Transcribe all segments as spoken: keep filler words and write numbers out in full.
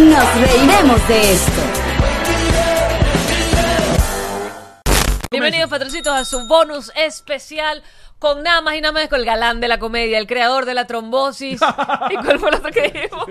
Nos reiremos de esto. Bienvenidos, patrocitos, a su bonus especial con nada más y nada menos con el galán de la comedia, el creador de la trombosis. ¿Y cuál fue el otro que dijimos?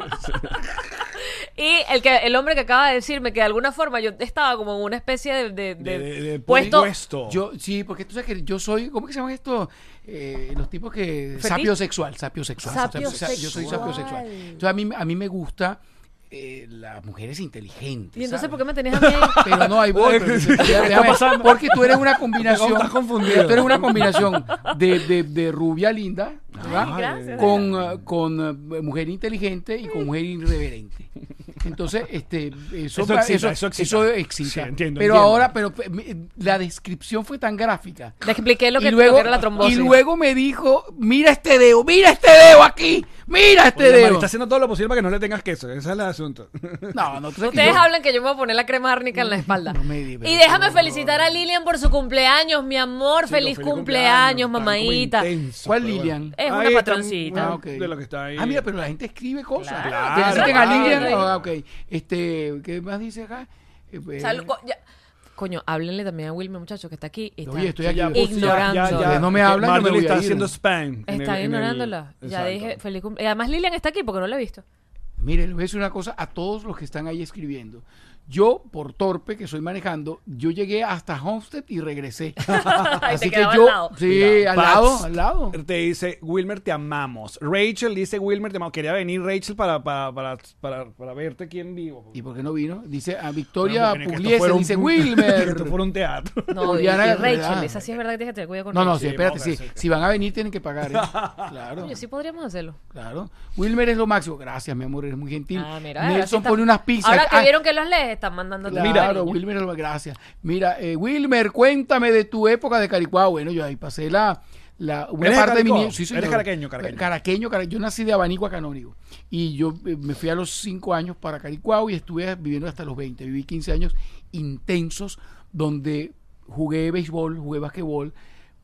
Y el que el hombre que acaba de decirme que de alguna forma yo estaba como en una especie de, de, de, De- de- de puesto. puesto. Yo, sí, porque tú sabes que yo soy, ¿cómo que se llama esto? Eh, los tipos que... ¿Fetiche? Sapiosexual, sapiosexual. Sapiosexual. Yo soy sapiosexual. Entonces a mí, a mí me gusta eh, las mujeres inteligentes. Y entonces, ¿sabes? ¿por qué me tenías a mí ahí? Pero no, hay voy. pero- ¿Qué déjame- está pasando? Porque tú eres una combinación. Estás confundido. Tú eres una combinación de, de, de rubia linda, ¿verdad? Ay, gracias. Con, uh, con uh, mujer inteligente y con mujer irreverente. Entonces, este, eso, Eso excita, eso, eso excita. eso excita. Sí, entiendo, pero entiendo. ahora, pero eh, me- la descripción fue tan gráfica. Le expliqué lo que, y, luego, lo que era la trombosis. y luego me dijo, mira este dedo, mira este dedo aquí, mira este Oye, Mari, dedo. está haciendo todo lo posible para que no le tengas queso. Ese es el asunto. No, no, tú sabes que Ustedes yo- hablan que yo me voy a poner la crema árnica en la espalda. No me di- Y déjame felicitar a Lilian por su cumpleaños, mi amor. Chico, feliz, feliz cumpleaños, Está mamadita. como intenso, ¿Cuál pero Lilian? bueno. Es una Ahí está, patroncita. bueno, Ah, ok. De lo que está ahí. Ah, mira, pero la gente escribe cosas. Claro, Que necesiten claro. a Lilian. Claro. Ah, ok. Este, ¿qué más dice acá? Eh, pues, Salud, co- ya. Coño, háblenle también a Wilmer, muchacho, que está aquí. y está Oye, estoy Sí, aquí. ya, Hostia, ignorando. Ustedes no me hablan, yo me Marjorie voy a está ir. haciendo spam. en Está el- en el- ignorándola. Ya Exacto. dije, feliz cumpleaños. Y además Lilian está aquí porque no la he visto. Mire, les voy a decir una cosa a todos los que están ahí escribiendo. Yo, por torpe que soy manejando, yo llegué hasta Homestead y regresé. Ahí Así te que quedaba yo, al lado. sí, Mira, al Pats lado, al lado. Te dice, Wilmer, te amamos. Rachel dice, Wilmer, te amamos. Quería venir Rachel para, para, para, para, para verte aquí en vivo. ¿Y por qué no vino? Dice a Victoria Bueno, porque ni que esto Pugliese, fuera un- dice que Wilmer. esto fuera un teatro. No, y, Diana, y Rachel, ¿verdad? esa sí es verdad que tienes que tener cuidado con No, no, Rachel. sí, espérate, vamos a sí. ver, sí. Si van a venir tienen que pagar, ¿eh? Claro. Oye, sí podríamos hacerlo. Claro. Wilmer es lo máximo. Gracias, mi amor, eres muy gentil. Ah, mira, ahora sí Nelson está- pone unas pizzas. Ahora que Ah, vieron que los lees, están mandando Claro, cariño. Wilmer, es lo- gracias. Mira, eh, Wilmer, cuéntame de tu época de Caricuao. Bueno, yo ahí pasé la, la una ¿Eres de parte de mi Caricuao? niñez. Sí, ¿Eres señor. caraqueño, caraqueño? Caraqueño, cara- Yo nací de Abanico a Canónigo. Y yo eh, me fui a los cinco años para Caricuao y estuve viviendo hasta los veinte. Viví quince años intensos donde jugué béisbol, jugué basquetbol,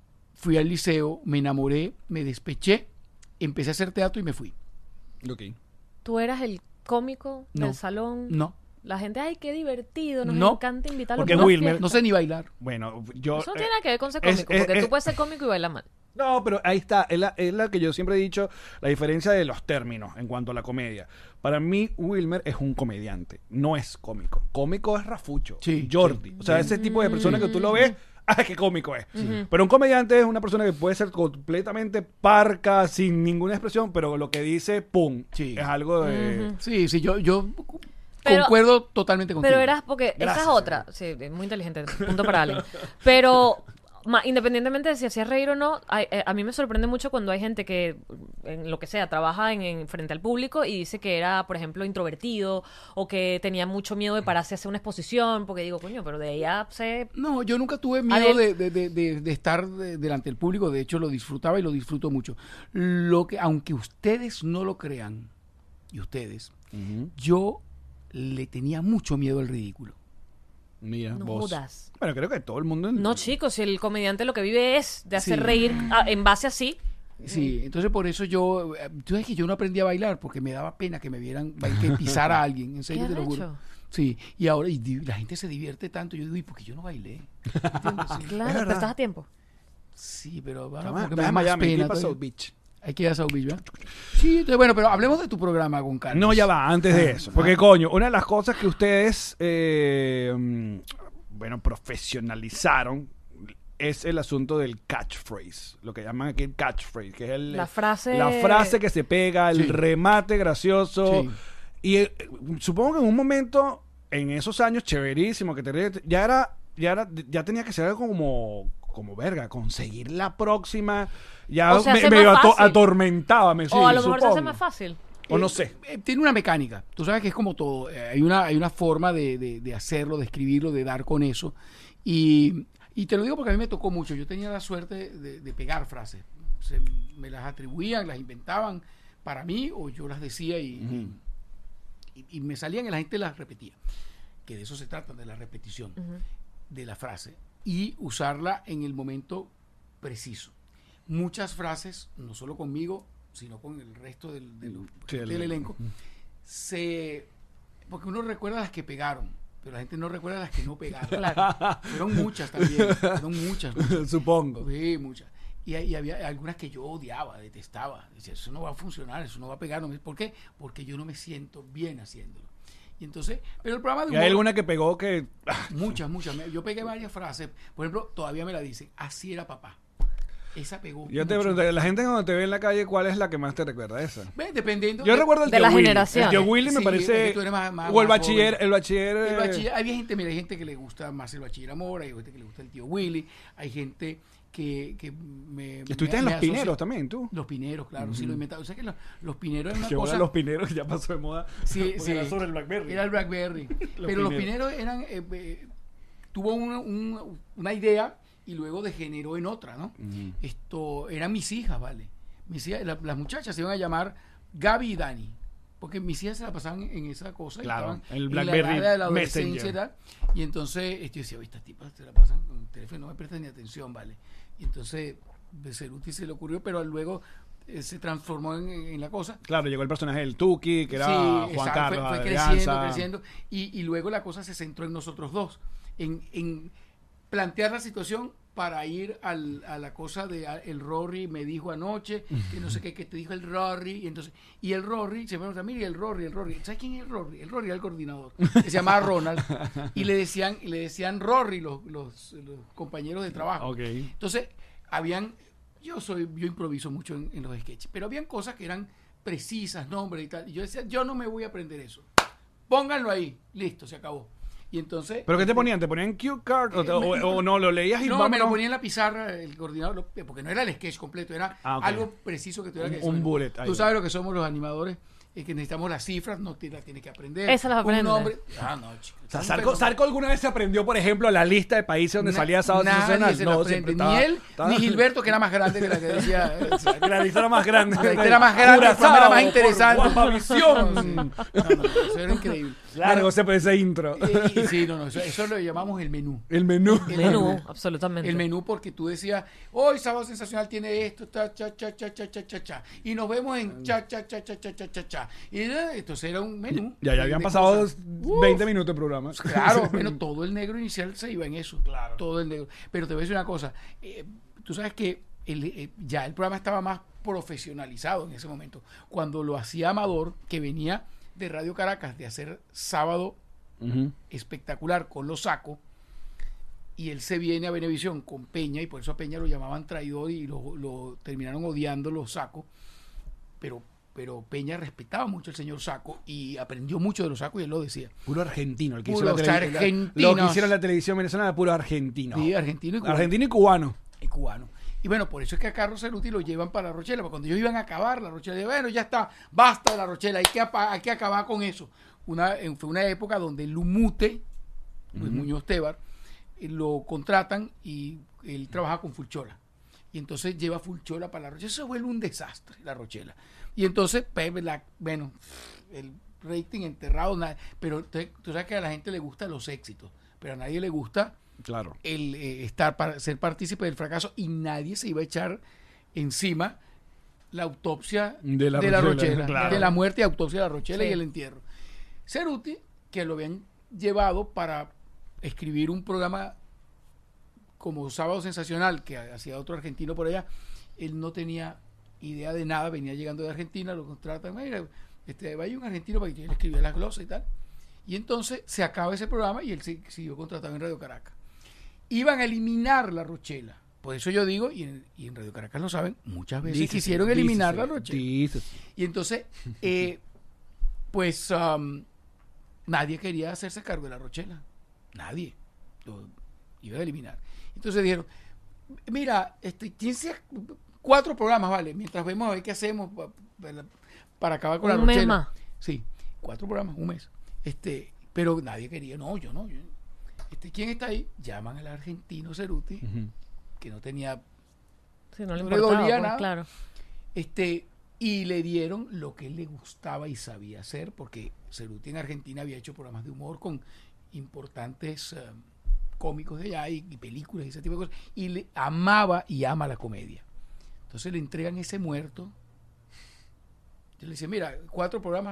fui al liceo, me enamoré, me despeché, empecé a hacer teatro y me fui. Ok. Tú eras el cómico del No. salón. No, La gente, ay, qué divertido, nos No. encanta invitarlo. Porque a una Wilmer- fiesta. no sé ni bailar. Bueno, yo... Eso no eh, tiene nada que ver con ser es- cómico, es- porque es- tú puedes ser cómico y bailar mal. No, pero ahí está, es la, es la que yo siempre he dicho, la diferencia de los términos en cuanto a la comedia. Para mí, Wilmer es un comediante, no es cómico. Cómico es Rafucho, Sí, Jordi. sí. O sea, ese tipo de persona que tú lo ves, ¡ah, qué cómico es! Ujú. Pero un comediante es una persona que puede ser completamente parca, sin ninguna expresión, pero lo que dice, ¡pum! Sí. Es algo de... Ujú. Sí, sí, yo, yo Pero- concuerdo totalmente contigo. Pero eras porque Gracias, esa es otra, sí, es muy inteligente, punto para alguien. Pero ma- independientemente de si hacías reír o no, hay- eh, a mí me sorprende mucho cuando hay gente que en lo que sea trabaja en, en frente al público y dice que era, por ejemplo, introvertido o que tenía mucho miedo de pararse a hacer una exposición, porque digo, coño, pero de ella se No, yo nunca tuve Adel- miedo de, de- de- de- de estar de- delante del público. De hecho, lo disfrutaba y lo disfruto mucho. Lo que, aunque ustedes no lo crean, y ustedes, Ujú. yo le tenía mucho miedo al ridículo. Mira, no vos. jodas. Bueno, creo que todo el mundo... No, chicos, si el comediante lo que vive es de hacer Sí. reír a- en base así. Sí, entonces por eso yo, eh, tú sabes que yo no aprendí a bailar porque me daba pena que me vieran, que pisara a alguien, en serio ¿Qué te lo juro. arrecho? Sí, y ahora y di- la gente se divierte tanto, yo digo, ¿y por qué yo no bailé? ¿Entiendes? Sí. Claro, verdad. pero estás a tiempo. Sí, pero ahora Chama, como que me estás da en más Miami, hay que ir pena para todavía. South Beach. Hay que ir a South Beach, ¿verdad? Sí, entonces, bueno, pero hablemos de tu programa con Carlos. No, ya va, antes de eso. Porque, coño, una de las cosas que ustedes, eh, mm, bueno, profesionalizaron es el asunto del catchphrase. Lo que llaman aquí el catchphrase, que es el, La frase- la frase que se pega, el Sí. remate gracioso. Sí. Y eh, supongo que en un momento, en esos años, chéverísimo, que te, ya era, ya era, ya tenía que ser algo como, como verga, conseguir la próxima. Ya O se me, hace me más ato- fácil. atormentaba, me O a lo sí, mejor se hace supongo. más fácil. O no sé. Eh, tiene una mecánica. Tú sabes que es como todo. Eh, hay, una, hay una forma de, de- de hacerlo, de escribirlo, de dar con eso. Y, y te lo digo porque a mí me tocó mucho. Yo tenía la suerte de, de pegar frases. Se, me las atribuían, las inventaban para mí o yo las decía y, Ujú. y, y me salían y la gente las repetía. Que de eso se trata, de la repetición Ujú. de la frase. Y usarla en el momento preciso. Muchas frases, no solo conmigo, sino con el resto del, del, Sí, el- del elenco, se porque uno recuerda las que pegaron, pero la gente no recuerda las que no pegaron. Claro. Fueron muchas también, fueron muchas, muchas. Supongo. Sí, muchas. Y, y había algunas que yo odiaba, detestaba. Decía, eso no va a funcionar, eso no va a pegar. No me- ¿Por qué? Porque yo no me siento bien haciéndolo. Y entonces, pero el programa de ¿Y humor, hay alguna que pegó que... muchas, muchas. Me- Yo pegué varias frases. Por ejemplo, todavía me la dicen, así era papá. Esa pegó. Yo te mucho. pregunté, la gente cuando te ve en la calle, ¿cuál es la que más te recuerda? Esa. Ve, dependiendo. Yo de- recuerdo el de tío las Willy. generaciones. El tío Willy me Sí, parece... es que tú eres más- más- o el más bachiller, joven. el bachiller... El eh, bachiller, hay gente, mira, hay gente que le gusta más el bachiller Amor, hay gente que le gusta el tío Willy, hay gente que, que me. Estuviste me- en me Los asocia- Pineros también, tú. Los Pineros, claro, sí lo he inventado. O sea que los, los Pineros es una Que ahora cosa. Los Pineros ya pasó de moda. Sí, porque sí. era sobre el Blackberry. Era el Blackberry. Pero los Pineros. Pineros eran. eh, eh, tuvo una, un- una idea y luego degeneró en otra, ¿no? Ujú. Esto eran mis hijas, ¿vale? Mis hijas, la- las muchachas se iban a llamar Gaby y Dani. Porque mis hijas se la pasaban en esa cosa. y Claro, estaban el en Blackberry la edad de la adolescencia Messenger. y tal. Y entonces este, yo decía, oye, estas tipas se la pasan con el teléfono, no me prestan ni atención, ¿vale? Y entonces Becerruti se le ocurrió, pero luego eh, se transformó en, en la cosa. Claro, llegó el personaje del Tuki, que era Sí, Juan exacto, Carlos fue, fue Adrianza. creciendo, creciendo. Y, y luego la cosa se centró en nosotros dos, en, en plantear la situación para ir al, a la cosa de a- el Rory me dijo anoche, que no sé qué, que te dijo el Rory, y entonces, y el Rory, se me pregunta, mire, el Rory, el Rory, ¿sabes quién es el Rory? El Rory era el coordinador, que se llamaba Ronald, y le decían, y le decían Rory los, los, los compañeros de trabajo. Ok. Entonces, habían, yo soy, yo improviso mucho en, en los sketches, pero habían cosas que eran precisas, nombres y tal. Y yo decía, yo no me voy a aprender eso. Pónganlo ahí, listo, se acabó. Y entonces. ¿Pero qué te este, ponían? ¿Te ponían cue card? ¿O, te- Eh, o- me- o no, lo leías y No, me vámonos? lo ponía en la pizarra el coordinador, lo- porque no era el sketch completo, era Ah, ok. algo preciso que tuviera Un- que decir. un bullet, ahí Tú va. sabes lo que somos los animadores, es que necesitamos las cifras, no te las tienes que aprender. Esas las Un aprendes. nombre- Ah, no, chicos. O sea, Sarko, Sarko alguna vez se aprendió, por ejemplo, la lista de países donde Na- salía Sábado nadie Sensacional. se lo aprende, siempre ni estaba- él, estaba- ni Gilberto, que era más grande que la que decía. eh, Que la lista era más grande. La lista era más grande, el programa era más interesante. Guapavisión. No, sí. No, no, no, eso era increíble. Largo ese, ese intro. Y- y- sí, no, no, eso, eso lo llamamos el menú. El menú. El Menú, absolutamente. El menú, porque tú decías, hoy Sábado Sensacional tiene esto, cha, cha, cha, cha, cha, cha, cha, cha, y nos vemos en cha, cha, cha, cha, cha, cha, cha, cha. Y eh, entonces era un menú. Ya, ya de- habían de pasado cosas. veinte minutos de programa. Claro, bueno, todo el negro inicial se iba en eso. Claro. Todo el negro. Pero te voy a decir una cosa. eh, tú sabes que el, eh, ya el programa estaba más profesionalizado en ese momento. Cuando lo hacía Amador, que venía de Radio Caracas de hacer Sábado Ujú. Espectacular con los sacos, y él se viene a Venevisión con Peña, y por eso a Peña lo llamaban traidor y lo, lo terminaron odiando los sacos. Pero, pero Peña respetaba mucho al señor Saco y aprendió mucho de los sacos, y él lo decía. Puro argentino. El que hizo Puros la tele- la- argentinos. Lo que hicieron en la televisión venezolana, puro argentino. Sí, argentino y cubano. Argentino y cubano. Y cubano. Y bueno, por eso es que a Carlos Cerruti lo llevan para La Rochela, porque cuando ellos iban a acabar La Rochela, bueno, ya está, basta de La Rochela, hay que, apa- hay que acabar con eso. Una, en- fue una época donde Lumute, Luis Muñoz Tebar, eh, lo contratan y él trabaja con Fulchola. Y entonces lleva Fulchola para La Rochela. Eso vuelve un desastre, La Rochela. Y entonces, Pepe, la, bueno, el rating enterrado, nada, pero te- tú sabes que a la gente le gustan los éxitos, pero a nadie le gusta Claro. el eh, estar para ser partícipe del fracaso, y nadie se iba a echar encima la autopsia De la Rochela, Rochela, claro. de la muerte y autopsia de la Rochela Sí. y el entierro. Cerruti, que lo habían llevado para escribir un programa como Sábado Sensacional, que hacía otro argentino por allá, él no tenía idea de nada, venía llegando de Argentina, lo contratan, mira, este, vaya un argentino para que él escribía las glosas y tal. Y entonces se acaba ese programa y él se- siguió contratado en Radio Caracas. Iban a eliminar la Rochela. Por eso yo digo, y en, y en Radio Caracas lo saben, muchas veces Dícese, quisieron eliminar dícese, la Rochela. dícese. Y entonces, eh, pues um, nadie quería hacerse cargo de la Rochela. Nadie. Lo iba a eliminar. Entonces dijeron, mira, este, ¿quién se- cuatro programas, vale, mientras vemos a ver qué hacemos pa- para, para acabar con la Un mes Rochela. más. Sí, cuatro programas, un mes. Este, pero nadie quería, no, yo no. yo- este, ¿quién está ahí? Llaman al argentino Cerruti, Ujú. que no tenía Sí, no le No le importaba, dolía pues, nada. claro. Este, y le dieron lo que él le gustaba y sabía hacer, porque Cerruti en Argentina había hecho programas de humor con importantes eh, cómicos de allá y, y películas y ese tipo de cosas, y le amaba y ama la comedia. Entonces le entregan ese muerto. Yo le decía, mira, cuatro programas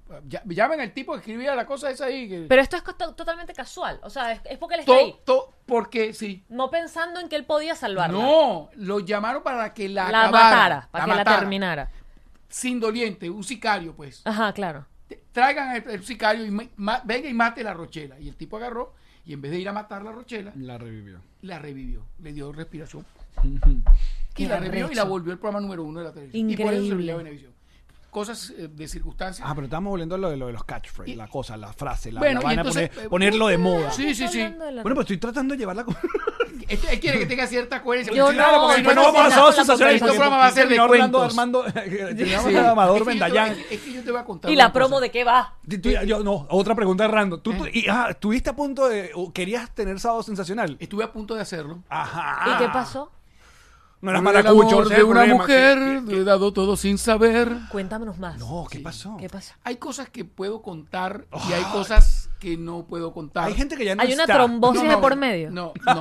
Ya- llamen al tipo que escribía la cosa esa ahí. Que, Pero esto es co- to- totalmente casual. O sea, es, es porque él está to- ahí. to- porque sí. No pensando en que él podía salvarla. No, lo llamaron para que la, La acabara, matara, para que la matara. terminara. Sin doliente, un sicario, pues. Ajá, claro. Te- Traigan al el sicario y ma- ma- venga y mate la Rochela. Y el tipo agarró y en vez de ir a matar la Rochela, La revivió. la revivió. Le dio respiración. Qué Y la revivió y arrecho. la volvió el programa número uno de la televisión. Y por eso se Increíble. veía Venevisión. Cosas eh, de circunstancias. Ah, pero estamos volviendo a lo de, lo de los catchphrases, Y- la cosa, la frase, la, Bueno, la y vaina, entonces, poner- eh, ponerlo de moda. Sí, sí, sí. Hablando de la- Bueno, pues estoy tratando de llevarla con... Este, él quiere que tenga cierta coherencia. Yo porque si no, no, porque yo después no no no vamos a sé hacer nada sensaciones. con la Este programa va a ser de Orlando, cuentos. Armando, teníamos Sí. a Amador Es que yo te voy- Vendallán. Es que yo te voy a contar. Y la una promo cosa. de qué va. Tú- tú- yo- no, otra pregunta random. ¿Tú, tú- ¿Eh? y, ah, ¿Estuviste a punto de... o querías tener Sábado Sensacional? Estuve a punto de hacerlo. Ajá. ¿Y qué pasó? No eras Por el maracucho. amor ese de es el una problema. mujer, ¿Qué- qué- le he dado todo sin saber. Cuéntanos más. No, ¿qué Sí. pasó? ¿Qué pasa? Hay cosas que puedo contar y hay cosas que no puedo contar. Hay gente que ya no Hay una está. trombosis No, de no, por medio. No, no.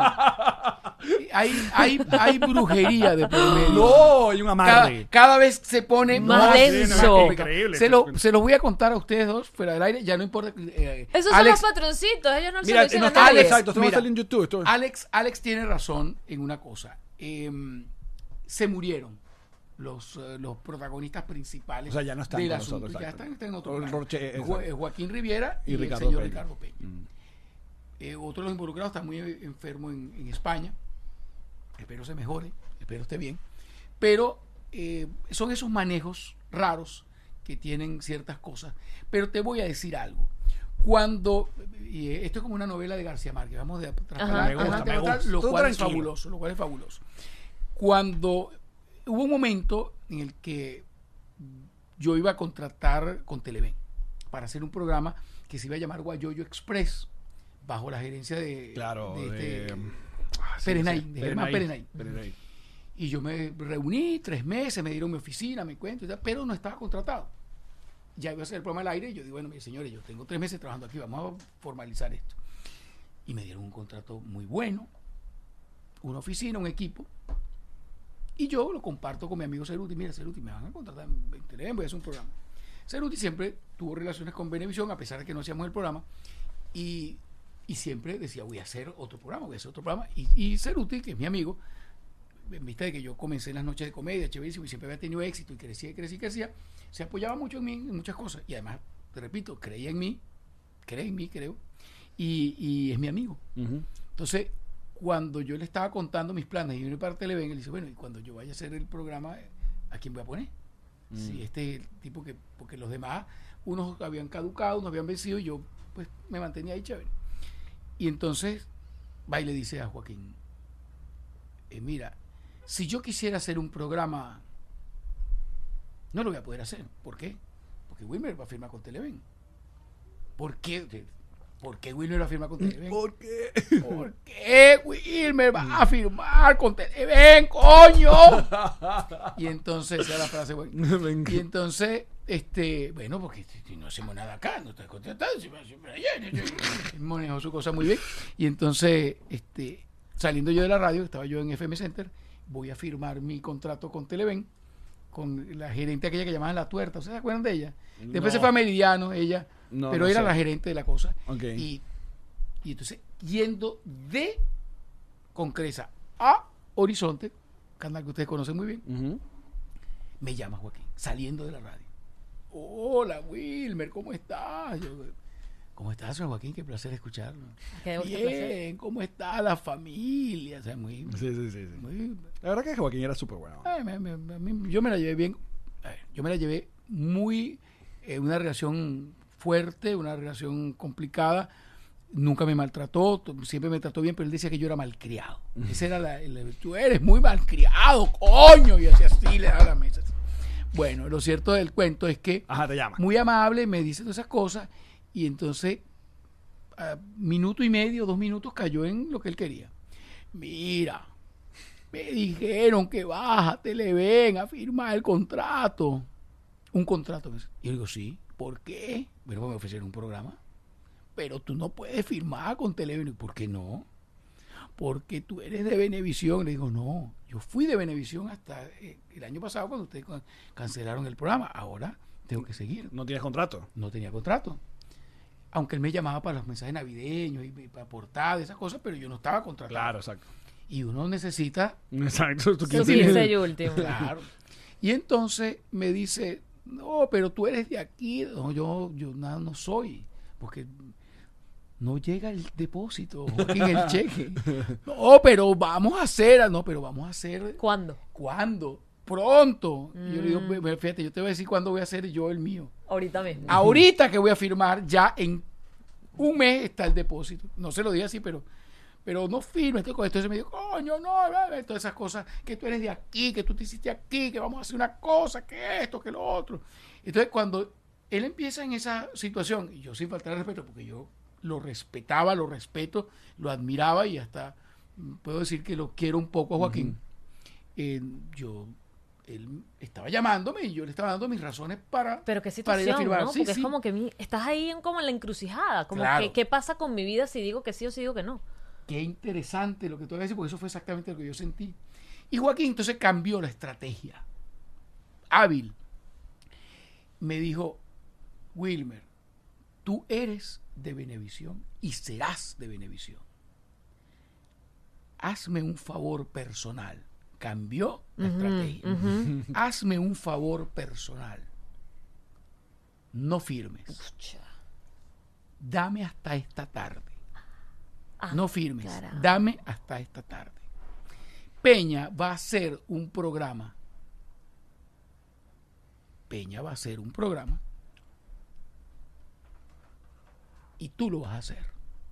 Hay, hay, hay brujería de por medio. No, hay un Cada, amarre. cada vez se pone Más más, denso. más complicado. Increíble. Se, lo, se los voy a contar a ustedes dos fuera del aire. Ya no importa. eh, Esos Alex, son los patroncitos. Ellos no se Mira, lo dicen no a está nadie. exacto, esto va a Mira. salir en YouTube. esto- Alex, Alex tiene razón en una cosa. Eh, se murieron los, eh, los protagonistas principales O sea, ya no están del con asunto. nosotros, Ya exacto. están, están en otro O plano. Roche, exacto. Jo- eh, Joaquín Riviera Y y, Ricardo el señor Peña. Ricardo Peña. Mm. Eh, otro de los involucrados está muy enfermo en, en España. Espero se mejore, espero esté bien. Pero eh, son esos manejos raros que tienen ciertas cosas. Pero te voy a decir algo. Cuando, y eh, esto es como una novela de García Márquez, vamos de atrás Ajá, para me gusta, adelante, me para atrás, gusta. lo Tú cual es tranquilo. fabuloso, lo cual es fabuloso. Cuando hubo un momento en el que yo iba a contratar con Televen para hacer un programa que se iba a llamar Guayoyo Express, bajo la gerencia de, Claro, de de... este, Ah, sí, Perenay, sí, de Germán Perenay. Perenay. y yo me reuní tres meses, me dieron mi oficina, me cuento, y tal, pero no estaba contratado. Ya iba a hacer el programa al aire y yo digo, bueno, mire, señores, yo tengo tres meses trabajando aquí, vamos a formalizar esto. Y me dieron un contrato muy bueno, una oficina, un equipo, y yo lo comparto con mi amigo Ceruti. Mira, Ceruti, me van a contratar en Televen, voy a hacer un programa. Ceruti siempre tuvo relaciones con Venevisión, a pesar de que no hacíamos el programa, y, y siempre decía, voy a hacer otro programa, voy a hacer otro programa. Y, y Ceruti, que es mi amigo, en vista de que yo comencé en las noches de comedia, chéverísimo, y siempre había tenido éxito, y crecía, y crecía, y crecía, se apoyaba mucho en mí, en muchas cosas, y además, te repito, creía en mí, cree en mí, creo, y, y es mi amigo. Ujú. Entonces, cuando yo le estaba contando mis planes y vine para Televen, él dice, bueno, y cuando yo vaya a hacer el programa, ¿a quién voy a poner? Mm. Si este es el tipo que, porque los demás, unos habían caducado, unos habían vencido, y yo, pues, me mantenía ahí chévere. Y entonces, va y le dice a Joaquín, eh, mira, si yo quisiera hacer un programa, no lo voy a poder hacer. ¿Por qué? Porque Wilmer va a firmar con Televen. ¿Por qué? ¿Por qué Wilmer va a firmar con Televen? ¿Por qué? ¿Por qué Wilmer va a firmar con Televen, coño? Y entonces, esa es la frase, güey. Me encanta. Y entonces, este, bueno, porque si no hacemos nada acá, no estás contratado, siempre, siempre allá, él manejó su cosa muy bien. Y entonces, este, saliendo yo de la radio, estaba yo en F M Center, voy a firmar mi contrato con Televen, con la gerente aquella que llamaban La Tuerta, ¿ustedes se acuerdan de ella? Después No. se fue a Meridiano, ella, No, pero no era sé. la gerente de la cosa. Ok. Y, y entonces, yendo de Concresa a Horizonte, canal que ustedes conocen muy bien, Ujú. me llama Joaquín, saliendo de la radio. Hola, Wilmer, ¿cómo estás? Yo, ¿cómo estás, señor Joaquín? Qué placer escucharlo. Qué gusto, placer. Bien, ¿cómo está la familia? O sea, muy, Sí, sí, sí, sí. muy- La verdad que Joaquín era súper bueno. ay, me- me- a mí- yo me la llevé bien. A ver, yo me la llevé muy, eh, una relación fuerte, una relación complicada. Nunca me maltrató, t- siempre me trató bien, pero él decía que yo era malcriado. Ese era la, el- tú eres muy malcriado, coño. Y así, así le daba la mesa. así. Bueno, lo cierto del cuento es que Ajá, te llama. muy amable, me dice todas esas cosas, y entonces, a minuto y medio, dos minutos, cayó en lo que él quería. Mira, me dijeron que vas a Televen a firmar el contrato. Un contrato. Y yo digo, sí, ¿por qué? Bueno, pues me ofrecieron un programa. Pero tú no puedes firmar con Televen. ¿Y por qué no? Porque tú eres de Venevisión. Le digo, no, yo fui de Venevisión hasta eh, el año pasado cuando ustedes can- cancelaron el programa. Ahora tengo que seguir. No tienes contrato. No tenía contrato. Aunque él me llamaba para los mensajes navideños y y para portadas, esas cosas, pero yo no estaba contratado. Claro, exacto. Y uno necesita... Exacto. ¿Tú Sí, quién sí, tienes? ese último. Claro. Y entonces me dice, no, pero tú eres de aquí. No, yo, yo nada, no soy. Porque no llega el depósito, Joaquín, el cheque. No, pero vamos a hacer, no, pero vamos a hacer... ¿Cuándo? ¿Cuándo? Pronto. Y yo le digo, Mm. "Ve- ve, fíjate, yo te voy a decir cuándo voy a hacer yo el mío. Ahorita mismo. Ahorita que voy a firmar, ya en un mes está el depósito. No se lo dije así, pero, pero no firme. Entonces me dijo, coño, no, bla, bla", todas esas cosas, que tú eres de aquí, que tú te hiciste aquí, que vamos a hacer una cosa, que esto, que lo otro. Entonces, cuando él empieza en esa situación, y yo sin faltar el respeto, porque yo lo respetaba, lo respeto, lo admiraba y hasta mm, puedo decir que lo quiero un poco a Joaquín. Eh, yo, él estaba llamándome y yo le estaba dando mis razones para, Pero qué para ir a situación, firmar. ¿no? Sí, Porque sí. es como que mi, estás ahí en, como en la encrucijada. Como Claro. que, ¿qué pasa con mi vida si digo que sí o si digo que no? Qué interesante lo que tú vas a decir, porque eso fue exactamente lo que yo sentí. Y Joaquín entonces cambió la estrategia. Hábil. Me dijo, Wilmer, tú eres de Venevisión y serás de Venevisión. Hazme un favor personal. Cambió la estrategia. Ujú. Hazme un favor personal. No firmes. Pucha. Dame hasta esta tarde. Ah, No firmes. caramba. Dame hasta esta tarde. Peña va a hacer un programa. Peña va a hacer un programa. Y tú lo vas a hacer.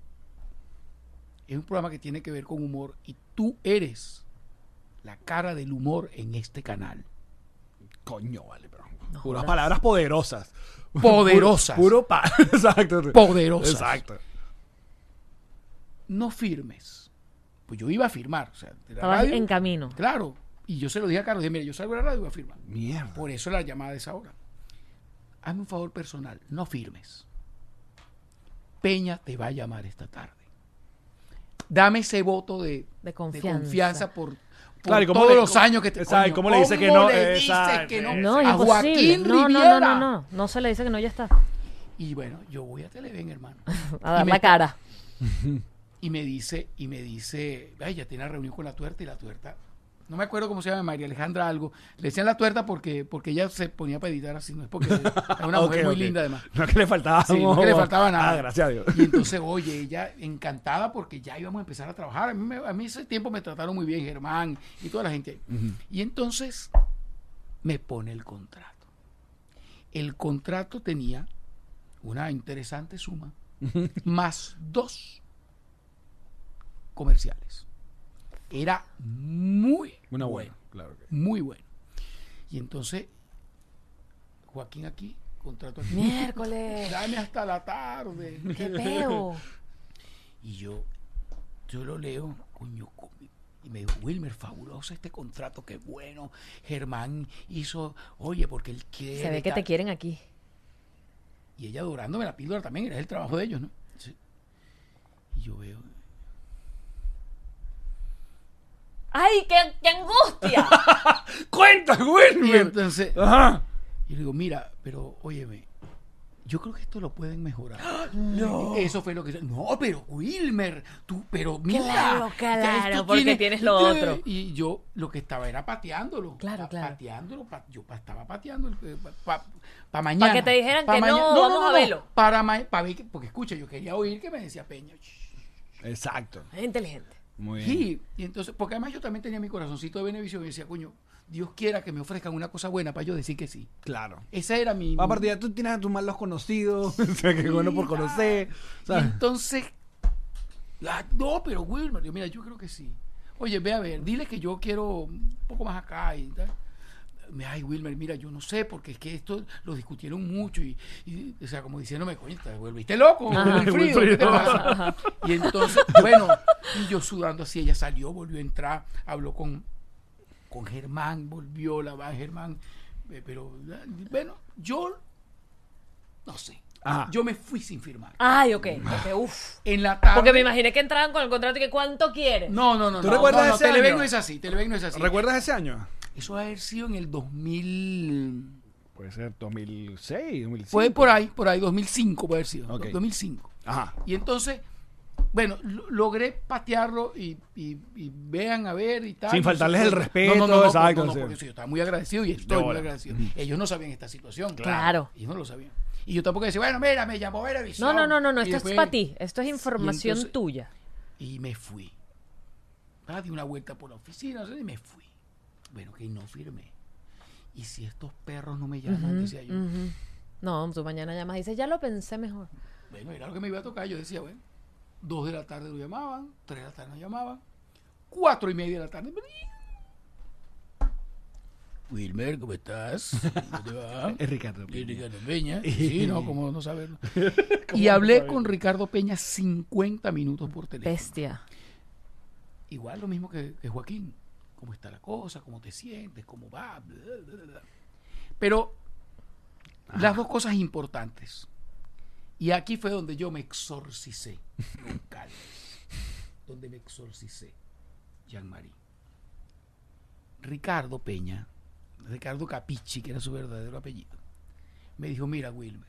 Es un programa que tiene que ver con humor. Y tú eres la cara del humor en este canal. Coño, vale, pero. No Puras jodas. palabras poderosas. Poderosas. Puro, puro pa. Exacto. Poderosas. Exacto. No firmes. Pues yo iba a firmar. O sea, de la Estabas radio, en camino. claro. Y yo se lo dije a Carlos. Dije, mira, yo salgo de la radio y voy a firmar. Mierda. Por eso la llamada de esa hora. Hazme un favor personal, no firmes. Peña te va a llamar esta tarde. Dame ese voto de, De confianza. confianza por, por Claro, ¿y cómo todos le- los cómo- años que te exacto, coño, ¿cómo le dice que ¿cómo no? le dices Exacto, que no? No, es a imposible. Joaquín No, no, no, Riviera. no, no. No se le dice que no, ya está. Y bueno, yo voy a Televen, hermano. A dar Y me- la cara. Y me dice, y me dice, ay, ya tiene una reunión con la tuerta y la tuerta. No me acuerdo cómo se llama, María Alejandra algo. Le decían la tuerta porque, porque ella se ponía para editar así, no es porque era una mujer Ok, muy ok. linda además. No es que le faltaba. Sí, no es que le faltaba nada. Ah, gracias a Dios. Y entonces, oye, ella encantada porque ya íbamos a empezar a trabajar. A mí, me- a mí ese tiempo me trataron muy bien, Germán y toda la gente ahí. Y entonces me pone el contrato. El contrato tenía una interesante suma, más dos comerciales. Era muy Una bueno, buena, claro. que- muy bueno. Y entonces, Joaquín aquí, contrato aquí. Miércoles. Dame hasta la tarde. Qué peo. Y yo, yo lo leo, coño, co- y me dijo, Wilmer, fabuloso este contrato, qué bueno. Germán hizo, oye, porque él quiere. Se ve que tal". te quieren aquí. Y ella dorándome la píldora también, era el trabajo de ellos, ¿no? Sí. Y yo veo, ¡Ay, qué, qué angustia! ¡Cuenta, y Wilmer! entonces, Ajá. y le digo, mira, pero óyeme, yo creo que esto lo pueden mejorar. No. Eso fue lo que... No, pero Wilmer, tú, pero mira. Claro, claro, ya esto porque tiene- tienes lo otro. Y yo lo que estaba era pateándolo. Claro, pa- claro. Pateándolo, pa- yo pa- estaba pateando para pa, mañana. Pa' que te dijeran Pa' que mañana. no, vamos a verlo. Para, ma- pa ver que- porque escucha, yo quería oír que me decía Peña. "Shh". Exacto. Es inteligente. Muy bien. Sí, y entonces, porque además yo también tenía mi corazoncito de Venevisión y decía, coño, Dios quiera que me ofrezcan una cosa buena para yo decir que sí. Claro. Esa era mi... Aparte, ya tú tienes a tus malos conocidos. O sea, que bueno por conocer. Y ¿Sabes? entonces, ah, no, pero Wilmer, yo, mira, yo creo que sí. Oye, ve a ver, dile que yo quiero un poco más acá y tal. Me, Ay, Wilmer, mira, yo no sé, porque es que esto lo discutieron mucho y, y, o sea, como diciéndome, coño, te volviste loco, Ajá. Wilfrido, ¿qué te pasa? Y entonces, bueno, y yo sudando así, ella salió, volvió a entrar, habló con, con Germán, volvió, la va Germán, eh, pero, bueno, yo, no sé, Ajá. yo me fui sin firmar. Ay, ok. ok, uf. En la tarde. Porque me imaginé que entraban con el contrato y que ¿cuánto quieres? No, no, no. ¿Tú no, recuerdas no, no, ese Televen año? no es así, Televen no es así. ¿Recuerdas ese año? Eso va a haber sido en el dos mil Puede ser dos mil seis, dos mil cinco. Fue por ahí, por ahí, dos mil cinco puede haber sido. Ok. dos mil cinco. Ajá. Y entonces, bueno, lo- logré patearlo y, y- y vean a ver y tal. Sin No sé faltarles qué. el respeto, No, no, no, no, exacto, no, no, sí. porque sí, yo estaba muy agradecido y De estoy muy bola. agradecido. Ujú. Ellos no sabían esta situación. Claro. Ellos no lo sabían. Y yo tampoco decía, bueno, mira, me llamó Venevisión. No, no, no, no, no, Y esto es después- para ti. Esto es información entonces- tuya. Y me fui. Ah, di una vuelta por la oficina, no sé, y me fui. Bueno, que no firmé. Y si estos perros no me llaman, decía yo. Ujú. No, tú mañana llamas y dices, ya lo pensé mejor. Bueno, era lo que me iba a tocar. Yo decía, bueno, dos de la tarde lo llamaban, tres de la tarde nos llamaban, cuatro y media de la tarde. Wilmer, ¿cómo estás? ¿Cómo te va? Es Ricardo. Y Ricardo Peña. Sí, no, cómo no saberlo. Y hablé no con Ricardo Peña cincuenta minutos por teléfono. Bestia. Igual lo mismo que, que Joaquín. ¿Cómo está la cosa? ¿Cómo te sientes? ¿Cómo va? Bla, bla, bla. Pero las dos cosas importantes. Y aquí fue donde yo me exorcicé. Con Calves. Donde me exorcicé. Jean-Marie. Ricardo Peña, Ricardo Capichi, que era su verdadero apellido, me dijo, mira, Wilmer,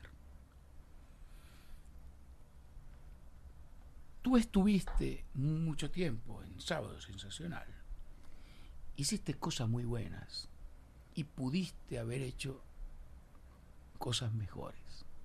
tú estuviste mucho tiempo en Sábado Sensacional, hiciste cosas muy buenas y pudiste haber hecho cosas mejores.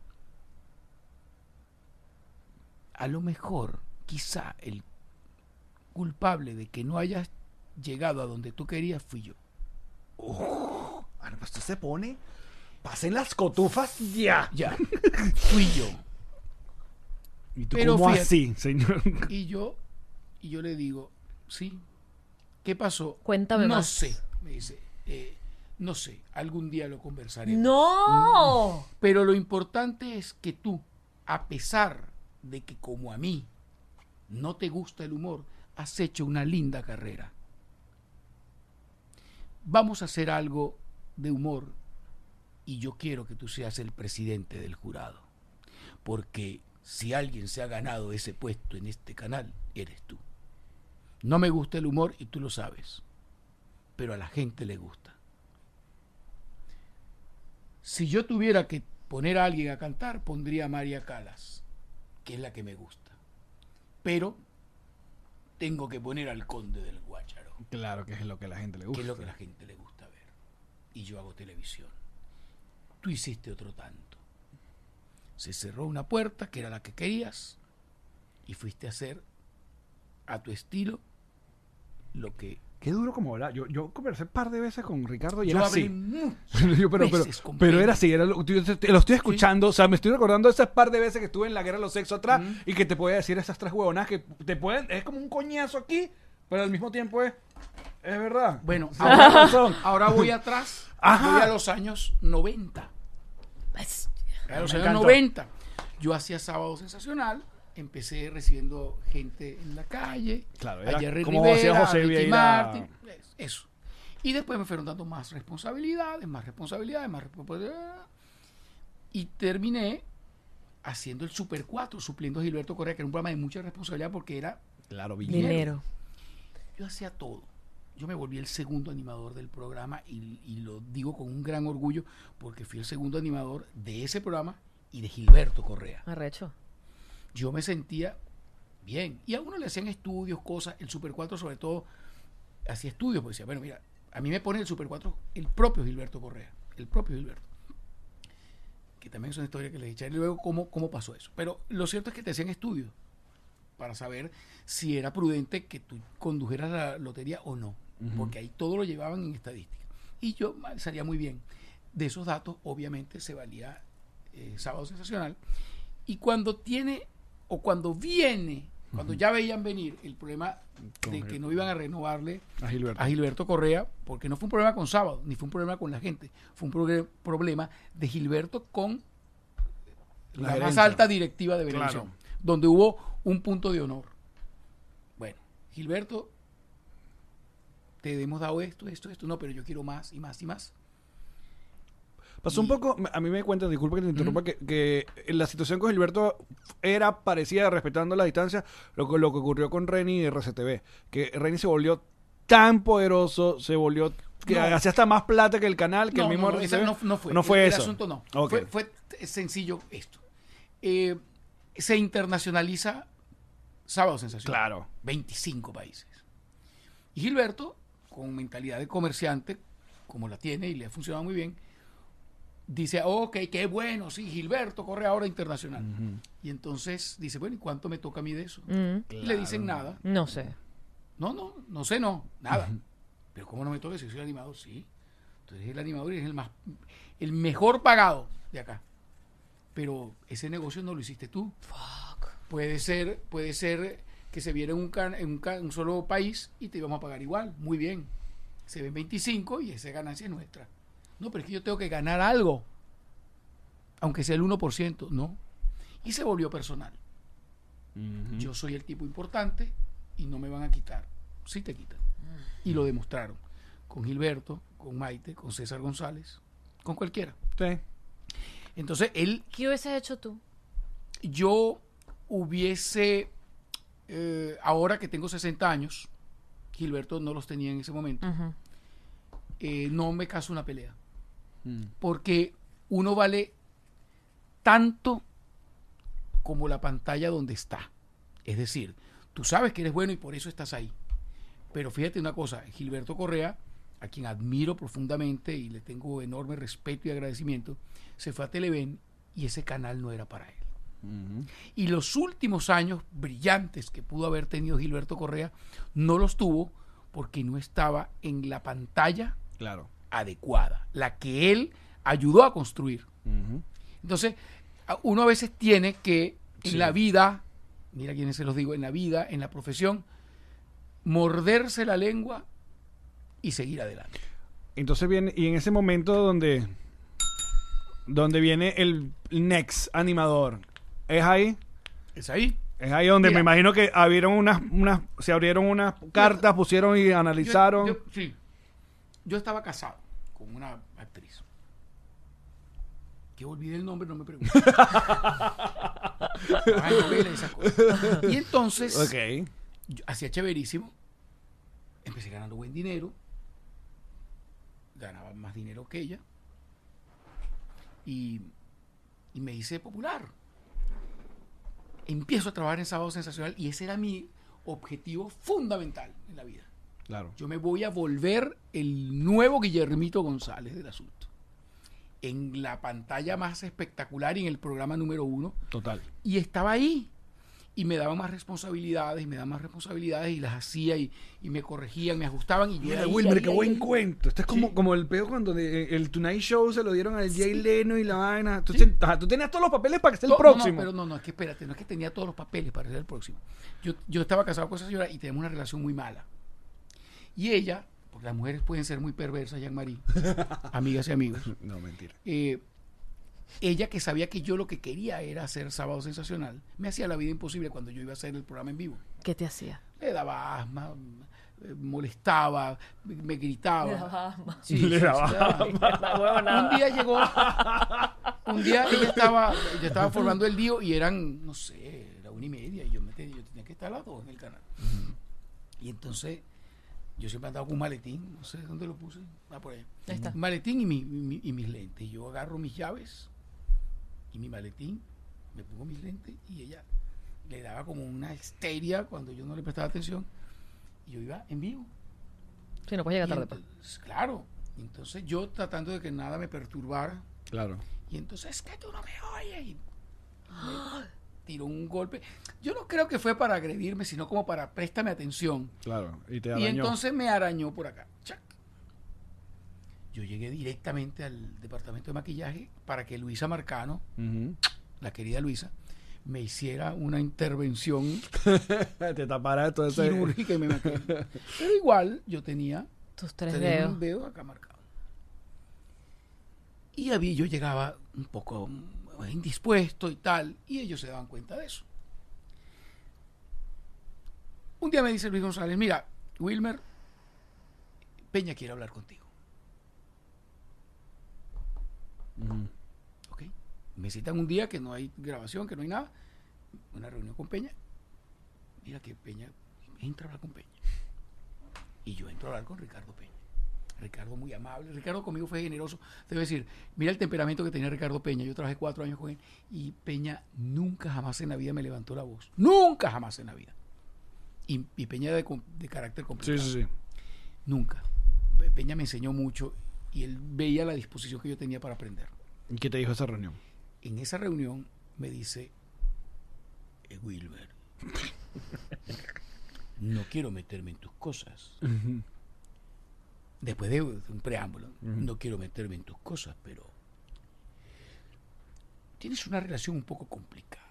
A lo mejor, quizá el culpable de que no hayas llegado a donde tú querías fui yo. Ahora, pues usted se pone. Pasen las cotufas ya. Ya, fui yo. ¿Y tú Pero cómo fíjate. así, señor? Y yo, y yo le digo, sí, ¿qué pasó? Cuéntame no más. sé, me dice, eh, no sé, algún día lo conversaremos. ¡No! Pero lo importante es que tú, a pesar de que como a mí no te gusta el humor, has hecho una linda carrera. Vamos a hacer algo de humor y yo quiero que tú seas el presidente del jurado. Porque si alguien se ha ganado ese puesto en este canal, eres tú. No me gusta el humor y tú lo sabes, pero a la gente le gusta. Si yo tuviera que poner a alguien a cantar, pondría a María Calas, que es la que me gusta. Pero tengo que poner al Conde del Guácharo, Claro que es lo que a la gente le que gusta. es lo que a la gente le gusta ver. Y yo hago televisión. Tú hiciste otro tanto. Se cerró una puerta que era la que querías y fuiste a hacer a tu estilo lo que Qué duro como hablar. Yo, yo conversé un par de veces con Ricardo y yo era hablé así. muchas Yo, pero, pero, veces con pero Peña. era así, era lo, yo te- te- lo estoy escuchando, o sea, me estoy recordando esas par de veces que estuve en la guerra de los sexos atrás Mm. y que te podía decir esas tres huevonas que te pueden, es como un coñazo aquí, pero al mismo tiempo es, es verdad. Bueno, Sí, tienes razón. ahora voy atrás, Ajá. voy a los años noventa. A los Me años encantó. noventa. Yo hacía Sábado Sensacional, empecé recibiendo gente en la calle, Claro, a era Jerry como Rivera, hacía José a Ricky Vieira. Martin, eso. Y después me fueron dando más responsabilidades, más responsabilidades, más responsabilidades. Y terminé haciendo el Super cuatro, supliendo a Gilberto Correa, que era un programa de mucha responsabilidad porque era Claro, Dinero. Dinero. yo hacía todo. Yo me volví el segundo animador del programa y, y lo digo con un gran orgullo porque fui el segundo animador de ese programa y de Gilberto Correa. Arrecho. Yo me sentía bien. Y a uno le hacían estudios, cosas. El Super cuatro sobre todo hacía estudios, porque decía, bueno, mira, a mí me pone el Super cuatro el propio Gilberto Correa. El propio Gilberto. Que también es una historia que les echaré luego cómo, cómo pasó eso. Pero lo cierto es que te hacían estudios para saber si era prudente que tú condujeras la lotería o no. Porque ahí todo lo llevaban en estadística. Y yo salía muy bien. De esos datos, obviamente, se valía eh, Sábado Sensacional. Y cuando tiene, o cuando viene, cuando ya veían venir el problema Con de el- que no iban a renovarle A Gilberto. a Gilberto Correa, porque no fue un problema con Sábado, ni fue un problema con la gente, fue un progre- problema de Gilberto con La la, más gerencia. alta directiva de Venevisión, Claro. donde hubo un punto de honor. Bueno, Gilberto, te hemos dado esto, esto, esto, no, pero yo quiero más y más y más. Pasó un poco, a mí me cuenta, disculpa que te interrumpa, que, que la situación con Gilberto era parecida, respetando la distancia, lo, que- lo que ocurrió con Reni y R C T V. Que Reni se volvió tan poderoso, se volvió, que No. hacía hasta más plata que el canal, que no, el mismo... no, no, esa no, no fue. No fue el, eso. El asunto no. Ok. Fue, fue t- sencillo esto. Eh, se internacionaliza Sábado Sensacional. Claro. veinticinco países. Y Gilberto, con mentalidad de comerciante, como la tiene y le ha funcionado muy bien, dice, ok, qué bueno, sí, Gilberto corre ahora internacional. Y entonces dice, bueno, ¿y cuánto me toca a mí de eso? Mm, Y le dicen nada. no sé. No, no, no sé, no, nada. Pero ¿cómo no me toca si yo soy el animador? Sí. Entonces el animador y es el más, el mejor pagado de acá. Pero ese negocio no lo hiciste tú. Puede ser, puede ser que se viera en un, can- en un, ca- un solo país y te íbamos a pagar igual. Muy bien. Se ven veinticinco y esa ganancia es nuestra. No, pero es que yo tengo que ganar algo. Aunque sea el uno por ciento. No. Y se volvió personal. Yo soy el tipo importante y no me van a quitar. Sí te quitan. Y lo demostraron. Con Gilberto, con Maite, con César González, con cualquiera. Sí. Entonces, él, ¿Qué hubieses hecho tú? yo hubiese, eh, ahora que tengo sesenta años, Gilberto no los tenía en ese momento, Ujú. eh, no me caso una pelea. Mm. Porque uno vale tanto como la pantalla donde está. Es decir, tú sabes que eres bueno y por eso estás ahí. Pero fíjate una cosa, Gilberto Correa, a quien admiro profundamente y le tengo enorme respeto y agradecimiento, se fue a Televen y ese canal no era para él. Ujú. Y los últimos años brillantes que pudo haber tenido Gilberto Correa no los tuvo porque no estaba en la pantalla Claro. adecuada, la que él ayudó a construir. Ujú. Entonces, a- uno a veces tiene que, en Sí. la vida, mira quiénes se los digo, en la vida, en la profesión, morderse la lengua y seguir adelante. Entonces viene, y en ese momento donde, donde viene el next animador, ¿es ahí? Es ahí. Es ahí donde Mira. me imagino que abrieron unas, unas, se abrieron unas cartas, pusieron y analizaron. Yo, yo- sí. Yo estaba casado con una actriz. Que olvidé el nombre, no me preguntes. Trabajaba en novelas y esas cosas. Y entonces, Ok. yo hacía chéverísimo. Empecé ganando buen dinero. Ganaba más dinero que ella. Y, y me hice popular. Empiezo a trabajar en Sábado Sensacional y ese era mi objetivo fundamental en la vida. Claro. Yo me voy a volver el nuevo Guillermito González del asunto. En la pantalla más espectacular y en el programa número uno. Total. Y estaba ahí. Y me daban más responsabilidades, y me daban más responsabilidades y las hacía y, y me corregían, me ajustaban. Y yo Mira, ahí, Wilmer, ahí, qué ahí, buen ahí. cuento. Esto es como, Sí. como el peor cuando de- el Tonight Show se lo dieron al Jay Leno y la vaina. Tú, ten- ajá, tú tenías todos los papeles para que sea el No, no, próximo. No, pero no, no, es que espérate, no es que tenía todos los papeles para ser el próximo. Yo, yo estaba casado con esa señora y teníamos una relación muy mala. Y ella, porque las mujeres pueden ser muy perversas, Jean-Marie, amigas y amigos, No, mentira. eh, ella que sabía que yo lo que quería era hacer Sábado Sensacional, me hacía la vida imposible cuando yo iba a hacer el programa en vivo. ¿Qué te hacía? Le daba asma, eh, molestaba, me, me gritaba. Le daba asma. Sí, Le sí, daba sí, le daba asma. Un día llegó, un día ella estaba, yo estaba formando el lío y eran, no sé, la una y media y yo, me tenía, yo tenía que estar a las dos en el canal. Y entonces yo siempre andaba con un maletín, no sé dónde lo puse, ah, por allá. Ahí está. Un maletín y, mi- mi- y mis lentes. Y yo agarro mis llaves y mi maletín, me pongo mis lentes y ella le daba como una histeria cuando yo no le prestaba atención y yo iba en vivo. Sí, no puedes llegar Y tarde. pues. entonces, claro, entonces yo tratando de que nada me perturbara Claro. y entonces es que tú no me oyes y me tiró un golpe. Yo no creo que fue para agredirme, sino como para préstame atención. Claro. Y te Y arañó. entonces me arañó por acá. Chac. Yo llegué directamente al departamento de maquillaje para que Luisa Marcano, Ujú. la querida Luisa, me hiciera una intervención Te tapará todo ese... quirúrgica y me maquillé. Pero igual yo tenía Tus tres tenía dedos. un dedo acá marcado. Y había, yo llegaba un poco mm, indispuesto y tal, y ellos se daban cuenta de eso. Un día me dice Luis González, mira, Wilmer, Peña quiere hablar contigo. Ujú. ¿Ok? Me citan un día que no hay grabación, que no hay nada, una reunión con Peña. Mira que Peña, entra a hablar con Peña. Y yo entro a hablar con Ricardo Peña. Ricardo muy amable. Ricardo conmigo fue generoso. Te voy a decir, mira el temperamento que tenía Ricardo Peña. Yo trabajé cuatro años con él y Peña nunca jamás en la vida me levantó la voz. Nunca jamás en la vida. Y, y Peña de, de carácter complicado. Sí, sí, sí. Nunca. Peña me enseñó mucho y él veía la disposición que yo tenía para aprender. ¿Y qué te dijo esa reunión? En esa reunión me dice, eh, Wilmer, no quiero meterme en tus cosas. Uh-huh. Después de un preámbulo, Uh-huh. no quiero meterme en tus cosas, pero tienes una relación un poco complicada.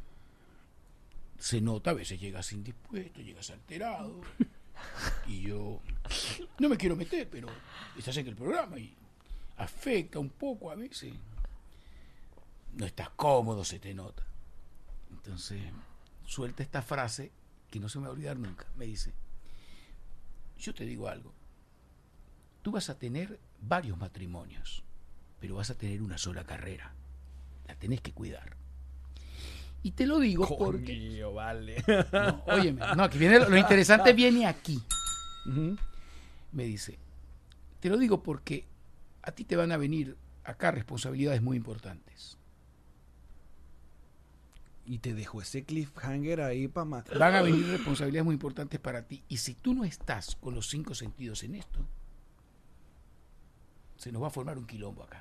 Se nota, a veces llegas indispuesto, llegas alterado. Y yo no me quiero meter, pero estás en el programa y afecta un poco a veces. No estás cómodo, se te nota. Entonces, suelta esta frase que no se me va a olvidar nunca. Me dice, yo te digo algo. Tú vas a tener varios matrimonios, pero vas a tener una sola carrera. La tenés que cuidar. Y te lo digo porque... Coño, vale. No, óyeme, no, aquí viene lo, lo interesante viene aquí. Uh-huh. Me dice, te lo digo porque a ti te van a venir acá responsabilidades muy importantes. Y te dejó ese cliffhanger ahí para más. Van a venir responsabilidades muy importantes para ti. Y si tú no estás con los cinco sentidos en esto, se nos va a formar un quilombo acá.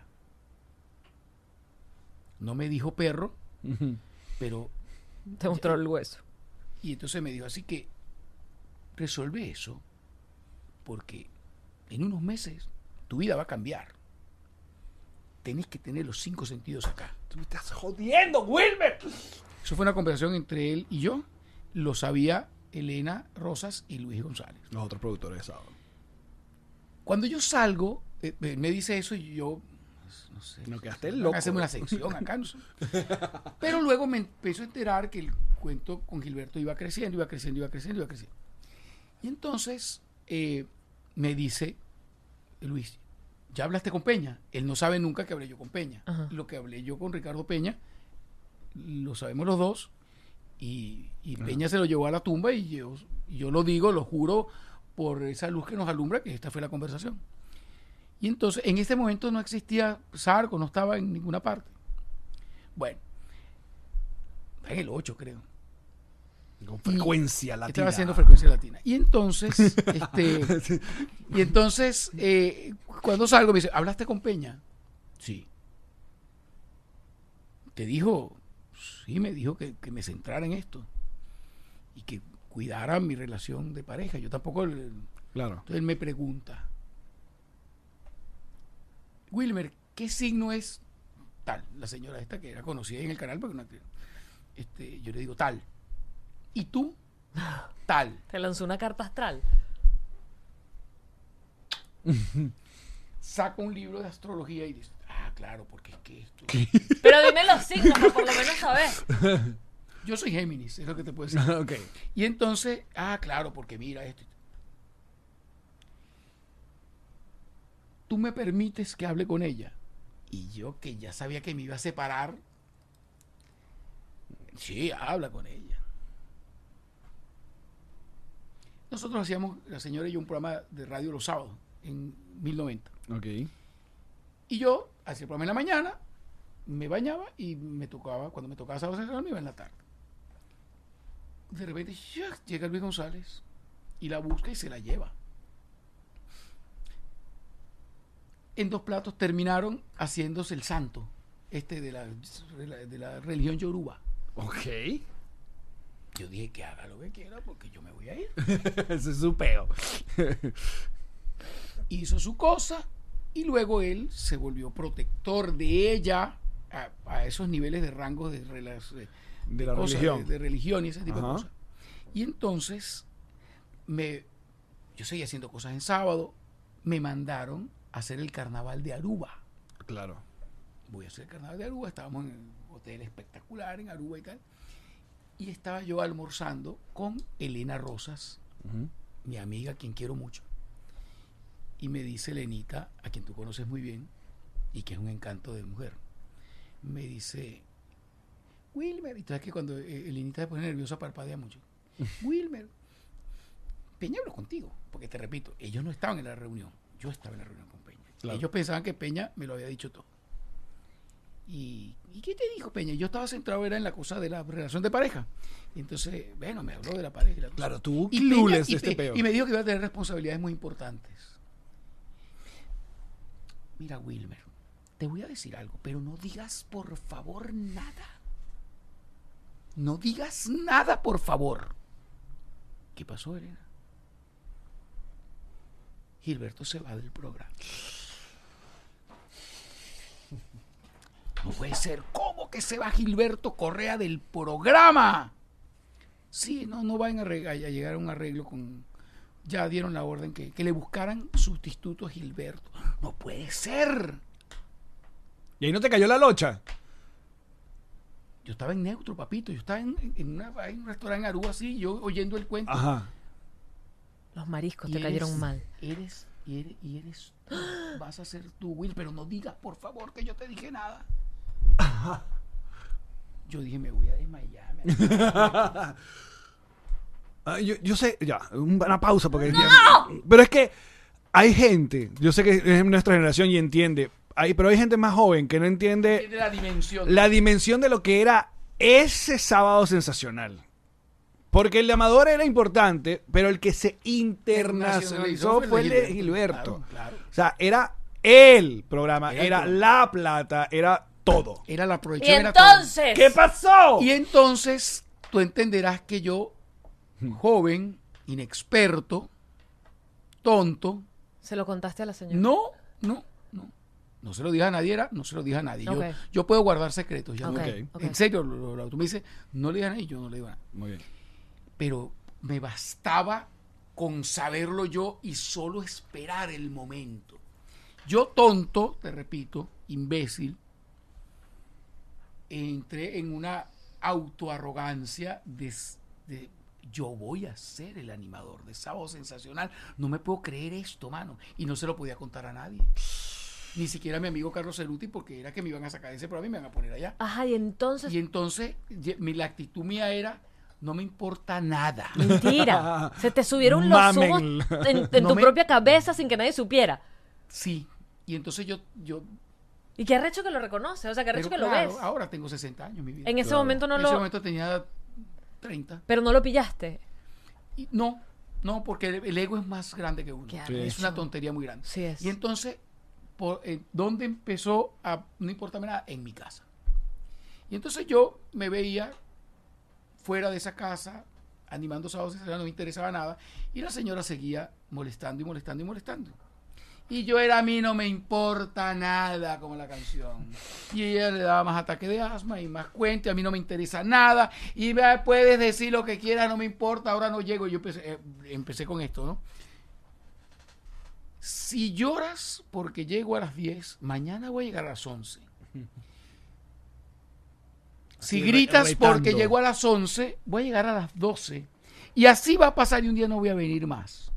No me dijo perro, Uh-huh. pero... Te mostró el hueso. Y entonces me dijo, así que resuelve eso, porque en unos meses tu vida va a cambiar. Tenés que tener los cinco sentidos acá. Tú me estás jodiendo, Wilmer. Eso fue una conversación entre él y yo. Lo sabía Elena Rosas y Luis González. Los otros productores de sábado. Cuando yo salgo, eh, me dice eso y yo, no sé. No quedaste van a loco. hacerme una sección acá, no sé. Pero luego me empezó a enterar que el cuento con Gilberto iba creciendo, iba creciendo, iba creciendo, iba creciendo. Y entonces eh, me dice, Luis, ¿ya hablaste con Peña? Él no sabe nunca que hablé yo con Peña. Ajá. Lo que hablé yo con Ricardo Peña, lo sabemos los dos, y, y Peña se lo llevó a la tumba y yo, y yo lo digo, lo juro, por esa luz que nos alumbra, que esta fue la conversación. Y entonces, en este momento no existía Sarco, no estaba en ninguna parte. Bueno, en el ocho creo. Con frecuencia Y latina. estaba haciendo frecuencia latina. Y entonces, este, y entonces, eh, cuando salgo me dice, ¿hablaste con Peña? Sí. ¿Te dijo? Sí, me dijo que, que me centrara en esto y que cuidara mi relación de pareja. Yo tampoco... Claro. Entonces él me pregunta, Wilmer, ¿qué signo es tal? La señora esta que era conocida en el canal, porque no, este, yo le digo tal. ¿Y tú? Tal. Te lanzó una carta astral. Saca un libro de astrología y dice, ah, claro, porque es que esto... Pero dime los signos, para por lo menos saber. Yo soy Géminis, es lo que te puedo decir. Ok. Y entonces, ah, claro, porque mira esto. Tú me permites que hable con ella. Y yo, que ya sabía que me iba a separar, sí, habla con ella. Nosotros hacíamos, la señora y yo, un programa de radio los sábados, en mil noventa. Ok. Y yo hacía el programa en la mañana, me bañaba y me tocaba, cuando me tocaba sábado central, me iba en la tarde. De repente, ¡yuc! Llega Luis González y la busca y se la lleva. En dos platos terminaron haciéndose el santo, este de la, de la, de la religión yoruba. Ok. Yo dije que haga lo que quiera porque yo me voy a ir. Ese es su peo. Hizo su cosa y luego él se volvió protector de ella a, a esos niveles de rangos de, relas, de, De la cosas, religión. de, de religión y ese tipo Ajá. de cosas. Y entonces me, yo seguía haciendo cosas en sábado, me mandaron a hacer el carnaval de Aruba. Claro. Voy a hacer el carnaval de Aruba, estábamos en un hotel espectacular en Aruba y tal. Y estaba yo almorzando con Elena Rosas, Uh-huh. mi amiga, a quien quiero mucho. Y me dice Elenita, a quien tú conoces muy bien, y que es un encanto de mujer, me dice, Wilmer, y tú sabes que cuando eh, Elenita se pone nerviosa parpadea mucho. Wilmer, Peña habló contigo, porque te repito, ellos no estaban en la reunión, yo estaba en la reunión con Peña. Claro. Ellos pensaban que Peña me lo había dicho todo. ¿Y, ¿y qué te dijo Peña? Yo estaba centrado era en la cosa de la relación de pareja. Y entonces, bueno, me habló de la pareja. Y la cosa. Claro, tú y, Peña, clueless y, este Pe- peo. y me dijo que iba a tener responsabilidades muy importantes. Mira, Wilmer, te voy a decir algo, pero no digas por favor nada. No digas nada, por favor. ¿Qué pasó, Elena? Gilberto se va del programa. No puede ser. ¿Cómo que se va Gilberto Correa del programa? Sí, no, no van a, reg- a llegar a un arreglo con... Ya dieron la orden que, que le buscaran sustituto a Gilberto. No puede ser. ¿Y ahí no te cayó la locha? Yo estaba en neutro, papito. Yo estaba en, en, una- en un restaurante en Aruba así, yo oyendo el cuento. Ajá. Los mariscos Y te eres- cayeron mal. Eres, y eres, y eres tú. Vas a ser tú, Will, pero no digas, por favor, que yo te dije nada. Yo dije, me voy a desmayar. me- Ah, yo, yo sé, ya, una pausa porque... Pero es que hay gente, yo sé que es nuestra generación y entiende, hay, pero hay gente más joven que no entiende Tiene la dimensión. la dimensión de lo que era ese sábado sensacional. Porque el de Amador era importante, pero el que se internacionalizó fue el de Gilberto. Claro, claro. O sea, era el programa, Era el era programa. La Plata, era todo. Era la Y proyección. era todo. entonces... ¿Qué pasó? Y entonces tú entenderás que yo, joven, inexperto, tonto, Se lo contaste a la señora. no, no, no. No se lo dije a nadie, era, no se lo dije a nadie. Yo, Ok. yo puedo guardar secretos. Ya Ok, no- ok. En serio, lo, lo- lo- tú me dices, no le digas a nadie, yo no le digo a nadie. Muy bien. Pero me bastaba con saberlo yo y solo esperar el momento. Yo tonto, te repito, imbécil, entré en una autoarrogancia de, de yo voy a ser el animador de Sábado Sensacional. No me puedo creer esto, mano. Y no se lo podía contar a nadie. Ni siquiera a mi amigo Carlos Ceruti, porque era que me iban a sacar de ese programa y me iban a poner allá. Ajá, y entonces... Y entonces, ye- mi, la actitud mía era, no me importa nada. Mentira. Se te subieron los Mamen. humos en, en No tu me- propia cabeza sin que nadie supiera. Sí. Y entonces yo, yo Y qué arrecho que lo reconoce, o sea, qué arrecho que pero lo claro, ves. ahora tengo sesenta años, mi vida. En ese Claro. momento no en lo... ese momento tenía treinta. Pero no lo pillaste. Y no, no, porque el, el ego es más grande que uno. Qué Sí. Es una arrecho. tontería muy grande. Sí es. Y entonces, por, eh, ¿dónde empezó a no importarme nada? En mi casa. Y entonces yo me veía fuera de esa casa, animando sábados, no me interesaba nada, y la señora seguía molestando y molestando y molestando. Y yo era, a mí no me importa nada, como la canción. Y ella le daba más ataque de asma y más cuenta, a mí no me interesa nada. Y vea, puedes decir lo que quieras, no me importa, ahora no llego. Yo empecé, eh, empecé con esto, ¿no? Si lloras porque llego a las diez, mañana voy a llegar a las once. Si Así, gritas retando. porque llego a las once, voy a llegar a las doce. Y así va a pasar y un día no voy a venir más.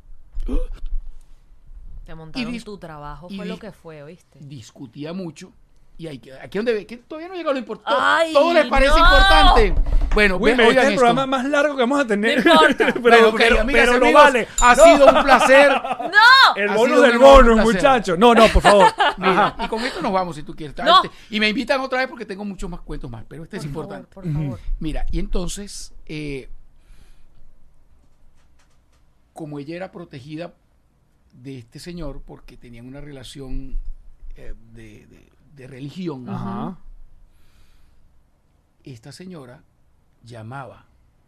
Te montaron dis- tu trabajo, y fue dis- lo que fue, ¿oíste? Discutía mucho. Y hay que, aquí donde ve, que todavía no llega lo importante. ¡Ay, Todo les parece no! importante. Bueno, Wilmer, ve- este oigan es el esto. programa más largo que vamos a tener. No importa. pero Bueno, ok, pero, amigas pero y lo amigos, vale. Ha No, sido un placer. ¡No! el ha bonus sido un del enorme bonus, placer. muchachos. No, no, por favor. Mira, Ajá. y con esto nos vamos si tú quieres. No. Este, y me invitan otra vez porque tengo muchos más cuentos más, pero este es Por importante. favor, por favor. Mira, y entonces, eh, como ella era protegida de este señor porque tenían una relación eh, de, de- de religión, Ajá. esta señora llamaba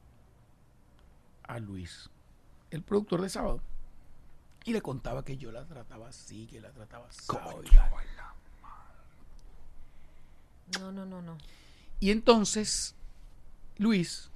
a Luis, el productor de Sábado, y le contaba que yo la trataba así, que la trataba así. No, no, no, no. Y entonces Luis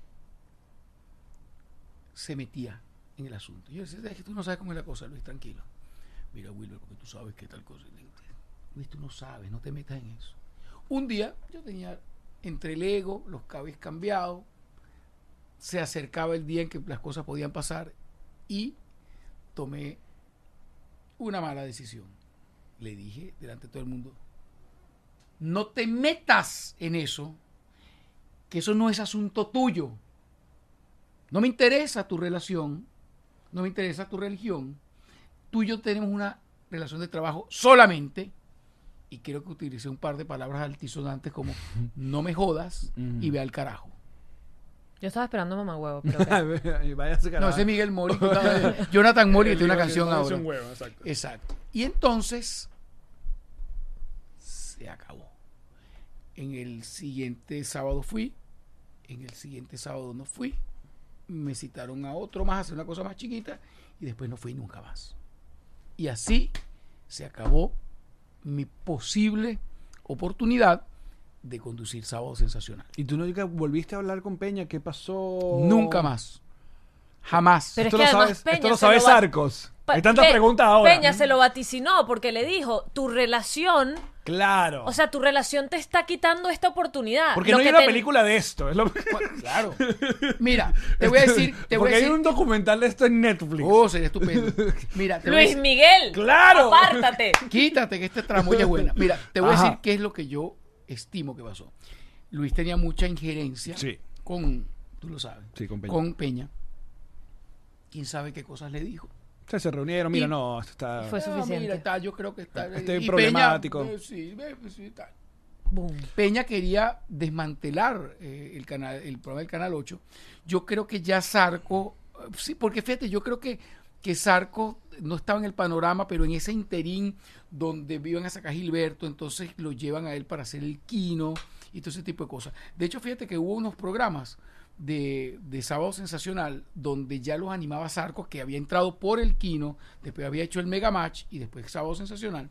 se metía en el asunto. Yo decía, es que tú no sabes cómo es la cosa, Luis, tranquilo. Mira, Wilber, porque tú sabes que tal cosa. Luis, tú no sabes, no te metas en eso. Un día yo tenía entre el ego, los cabes cambiados, se acercaba el día en que las cosas podían pasar y tomé una mala decisión. Le dije delante de todo el mundo, no te metas en eso, que eso no es asunto tuyo. No me interesa tu relación. no me interesa tu religión, tú y yo tenemos una relación de trabajo solamente, y creo que utilicé un par de palabras altisonantes como no me jodas y ve al carajo. Yo estaba esperando mamá huevo, pero ok. Y váyase, No, carajo. ese es Miguel Mori, que estaba- Jonathan Mori, que tiene una El- canción el- el- ahora. un huevo, exacto. Exacto. Y entonces se acabó. En el siguiente sábado fui, en el siguiente sábado no fui, me citaron a otro más a hacer una cosa más chiquita y después no fui nunca más. Y así se acabó mi posible oportunidad de conducir Sábado Sensacional. ¿Y tú nunca volviste a hablar con Peña? ¿Qué pasó? Nunca más. Jamás. Pero es Esto que lo además sabes, Peña esto lo se sabe lo va- Sarcos. Pa- Hay tantas Pe- preguntas ahora. Peña se lo vaticinó porque le dijo, tu relación, Claro. o sea, tu relación te está quitando esta oportunidad. porque Lo no hay que una te- película de esto. Es lo... Claro. Mira, te voy a decir, te voy porque a hay decir. un documental de esto en Netflix. Oh, sería estupendo. Mira, te voy a Luis decir- Miguel, ¡Claro! apártate. quítate que esta tramoya es buena. Mira, te voy Ajá. a decir qué es lo que yo estimo que pasó. Luis tenía mucha injerencia Sí. con, tú lo sabes, Sí, con Peña. con Peña. ¿Quién sabe qué cosas le dijo? O sea, se reunieron. Mira, Y- no, esto está... Fue Ah, suficiente. mira, tal, yo creo que está. Este y problemático. Peña, eh, sí, eh, sí, tal. Boom. Peña quería desmantelar eh, el canal, el programa del Canal ocho. Yo creo que ya Sarco, eh, sí, porque fíjate, yo creo que, que Sarco no estaba en el panorama, pero en ese interín donde iban a sacar a Gilberto, entonces lo llevan a él para hacer el Kino y todo ese tipo de cosas. De hecho, fíjate que hubo unos programas de, de Sábado Sensacional donde ya los animaba Sarco, que había entrado por el Kino, después había hecho el Mega Match y después Sábado Sensacional.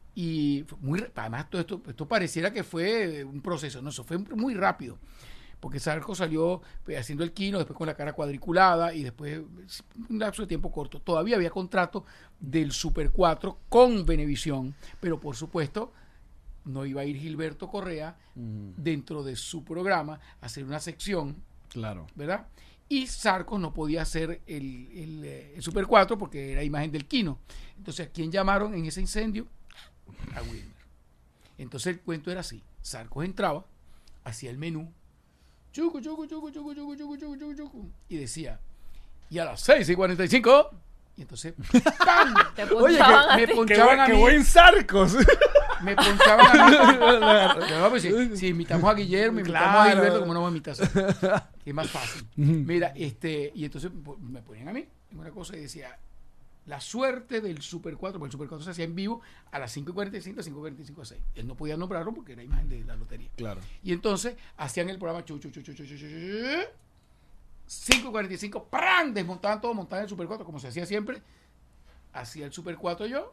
Y fue muy, además todo esto, esto pareciera que fue un proceso, no, eso fue muy rápido, porque Sarco salió pues, haciendo el Kino, después con la cara cuadriculada y después un lapso de tiempo corto. Todavía había contrato del Super cuatro con Venevisión, pero por supuesto no iba a ir Gilberto Correa Mm, dentro de su programa a hacer una sección, claro. ¿verdad? Y Sarcos no podía hacer el, el, eh, el Super cuatro porque era imagen del Kino. Entonces, ¿a quién llamaron en ese incendio? A Wilmer. Entonces el cuento era así. Sarcos entraba, hacía el menú, chucu, chucu, chucu, chucu, chucu, chucu, chucu, chucu, chucu, y decía, y a las seis y cuarenta y cinco, y entonces, ¡pam! Te Oye, punchaban que- a me ti. pon- ¡Qué Ponchaban buen, a qué mí. buen Sarcos! Me ponchaban a mí. No, pues si, si invitamos a Guillermo, invitamos a Claro. Gilberto, como no vamos a invitar? Que es más fácil. Mira, este, y entonces pues, me ponían a mí en una cosa y decía, la suerte del Super cuatro, porque el Super cuatro se hacía en vivo a las cinco y cuarenta y cinco, a cinco y cuarenta y cinco a seis. Él no podía nombrarlo porque era imagen de la lotería. Claro. Y entonces hacían el programa chu, chu, chu, chu, chu, chu, chu, chu, cinco y cuarenta y cinco, ¡pran! Desmontaban todo, montaban el Super cuatro, como se hacía siempre. Hacía el Super cuatro yo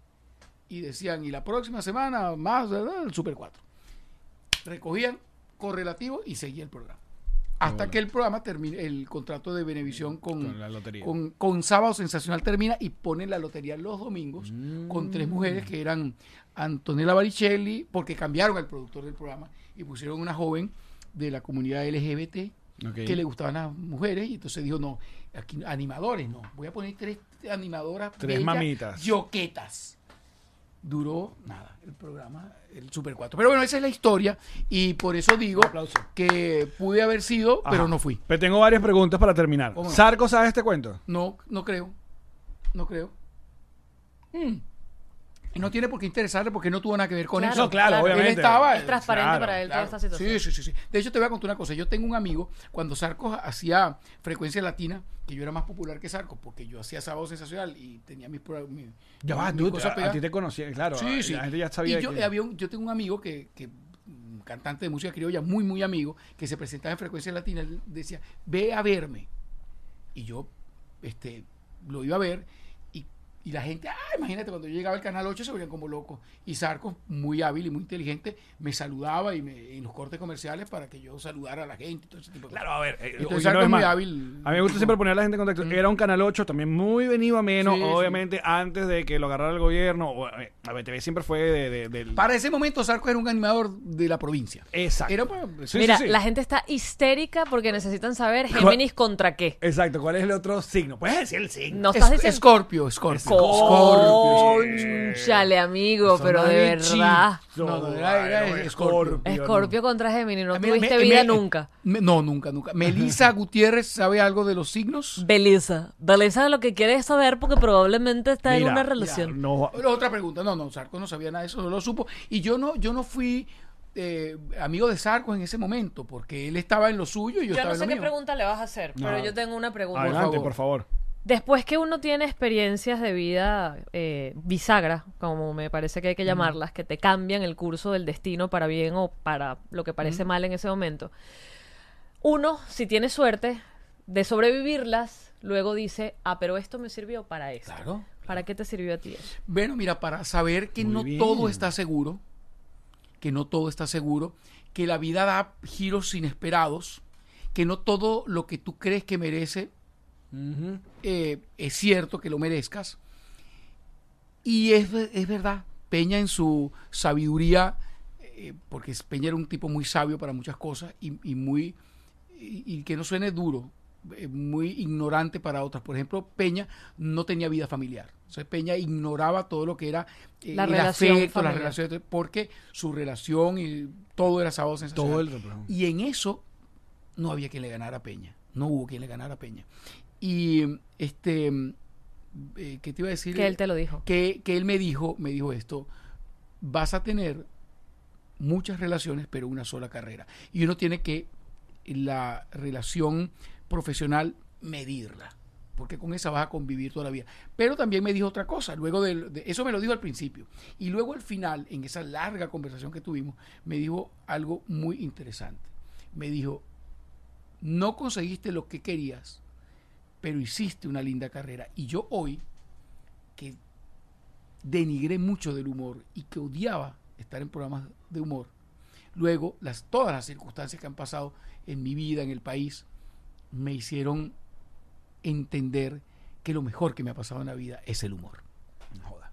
y decían, y la próxima semana más, ¿verdad? El Super cuatro. Recogían correlativo y seguía el programa. Hasta Bueno. que el programa termine, el contrato de Venevisión con, Con la lotería. con, con Sábado Sensacional termina y ponen la lotería los domingos Mm. con tres mujeres que eran Antonella Baricelli, porque cambiaron al productor del programa y pusieron una joven de la comunidad L G B T Ok. que le gustaban las mujeres y entonces dijo, no, aquí animadores no, voy a poner tres animadoras Tres bellas, mamitas. yoquetas. Duró nada el programa, el Super cuatro. Pero bueno, esa es la historia y por eso digo Un aplauso. que pude haber sido, pero Ajá. no fui. Pero tengo varias preguntas para terminar. ¿Cómo no? ¿Sarcos sabe este cuento? No, no creo. No creo. Mm. Y no tiene por qué interesarle porque no tuvo nada que ver con Claro, eso. No, claro, claro. obviamente. Él estaba- Es transparente Claro, para él Claro. toda esta situación. Sí, sí, sí, sí. De hecho, te voy a contar una cosa. Yo tengo un amigo, cuando Sarcos hacía Frecuencia Latina, que yo era más popular que Sarcos, porque yo hacía Sábado Sensacional y tenía mis... pro- mi- Ya va, mis tú, cosas a, a pegadas. ti te conocía, claro. Sí, sí. La gente ya sabía y yo, que... había un- yo tengo un amigo que, que, un cantante de música criolla, muy, muy amigo, que se presentaba en Frecuencia Latina, él decía, ve a verme. Y yo este, lo iba a ver y, y la gente, ah, imagínate, cuando yo llegaba al Canal ocho se veían como locos. Y Sarcos, muy hábil y muy inteligente, me saludaba y me, en los cortes comerciales para que yo saludara a la gente y todo ese tipo de cosas. Claro, a ver. eh, Entonces, oye, Sarcos no es es muy más. hábil. A mí me gusta siempre poner a la gente en contacto. Era un Canal ocho también muy venido a menos, Sí, sí. obviamente, antes de que lo agarrara el gobierno. O, eh, a B T V siempre fue de, de- del... Para ese momento, Sarcos era un animador de la provincia. Exacto. Era pues, Sí, Mira, sí, sí. la gente está histérica porque necesitan saber Géminis contra qué. Exacto, ¿cuál es el otro signo? Puedes decir el signo. No estás Es- diciendo... Escorpio, Escorpio. Scorpio. Chale, amigo, Son pero de David verdad. No, no, era, era Bueno, Scorpio. Escorpio contra Géminis, no A mí- tuviste me- vida me- nunca. me- no, nunca, nunca. Melissa Gutiérrez, ¿sabe algo de los signos? Belisa. Belisa lo que quiere es saber porque probablemente está en Mira, una relación. No, Otra pregunta. No, no, Sarco no sabía nada de eso, no lo supo. Y yo no, yo no fui eh, amigo de Sarco en ese momento, porque él estaba en lo suyo y yo, Yo estaba no en sé lo qué mío. pregunta le vas a hacer, pero No. yo tengo una pregunta. adelante, favor. por favor. Después que uno tiene experiencias de vida eh, bisagra, como me parece que hay que llamarlas, que te cambian el curso del destino para bien o para lo que parece mal en ese momento, uno, si tiene suerte de sobrevivirlas, luego dice, ah, pero esto me sirvió para esto. Claro. ¿Para qué te sirvió a ti eso? Bueno, mira, para saber que Muy no bien. todo está seguro, que no todo está seguro, que la vida da giros inesperados, que no todo lo que tú crees que merece eh, es cierto que lo merezcas. Y es, ve- es verdad, Peña en su sabiduría, eh, porque Peña era un tipo muy sabio para muchas cosas y, y muy, y, y que no suene duro, eh, muy ignorante para otras. Por ejemplo, Peña no tenía vida familiar. O sea, Peña ignoraba todo lo que era eh, La el relación afecto, las familiar. relaciones, porque su relación y todo era sábado sensacional. Todo el replano. Y en eso no había quien le ganara a Peña. No hubo quien le ganara a Peña. Y este, eh, ¿qué te iba a decir? Que él te lo dijo. Que, que él me dijo, me dijo esto, vas a tener muchas relaciones, pero una sola carrera. Y uno tiene que la relación profesional medirla, porque con esa vas a convivir toda la vida. Pero también me dijo otra cosa, luego de, de eso me lo dijo al principio. Y luego al final, en esa larga conversación que tuvimos, me dijo algo muy interesante. Me dijo, no conseguiste lo que querías, pero hiciste una linda carrera. Y yo hoy, que denigré mucho del humor y que odiaba estar en programas de humor, luego las, todas las circunstancias que han pasado en mi vida, en el país, me hicieron entender que lo mejor que me ha pasado en la vida es el humor. No joda.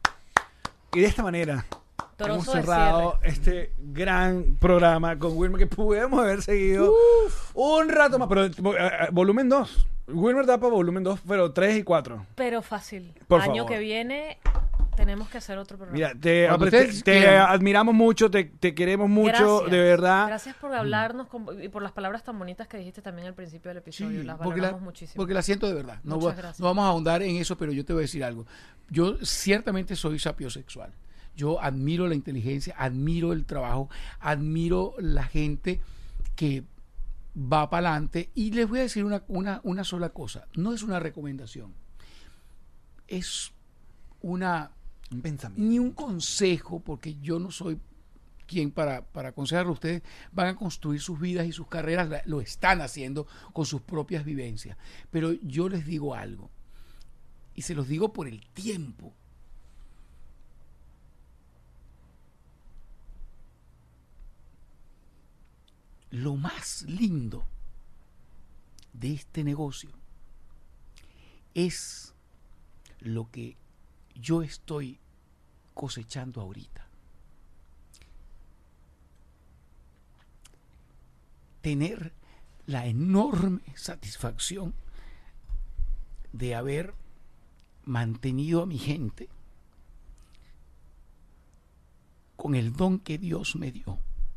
Y de esta manera Trozo hemos de cerrado este gran programa con Wilmer que pudimos haber seguido un rato más, pero eh, eh, volumen dos. Wilmer da para volumen dos, pero tres y cuatro. Pero fácil. Por Año favor. que viene tenemos que hacer otro programa. Mira, te, Cuando te- ustedes te quieran. admiramos mucho, te, te queremos mucho, Gracias. de verdad. Gracias por hablarnos con- y por las palabras tan bonitas que dijiste también al principio del episodio. Sí, las porque la, valoramos muchísimo. porque la siento de verdad. No, Muchas va- gracias. no vamos a ahondar en eso, pero yo te voy a decir algo. Yo ciertamente soy sapiosexual. Yo admiro la inteligencia, admiro el trabajo, admiro la gente que va para adelante. Y les voy a decir una, una, una sola cosa. No es una recomendación. Es una... Un pensamiento. ni un consejo, porque yo no soy quien para, para aconsejarlo. Ustedes van a construir sus vidas y sus carreras, la- lo están haciendo con sus propias vivencias. Pero yo les digo algo, y se los digo por el tiempo. Lo más lindo de este negocio es lo que yo estoy cosechando ahorita. Tener la enorme satisfacción de haber mantenido a mi gente con el don que Dios me dio.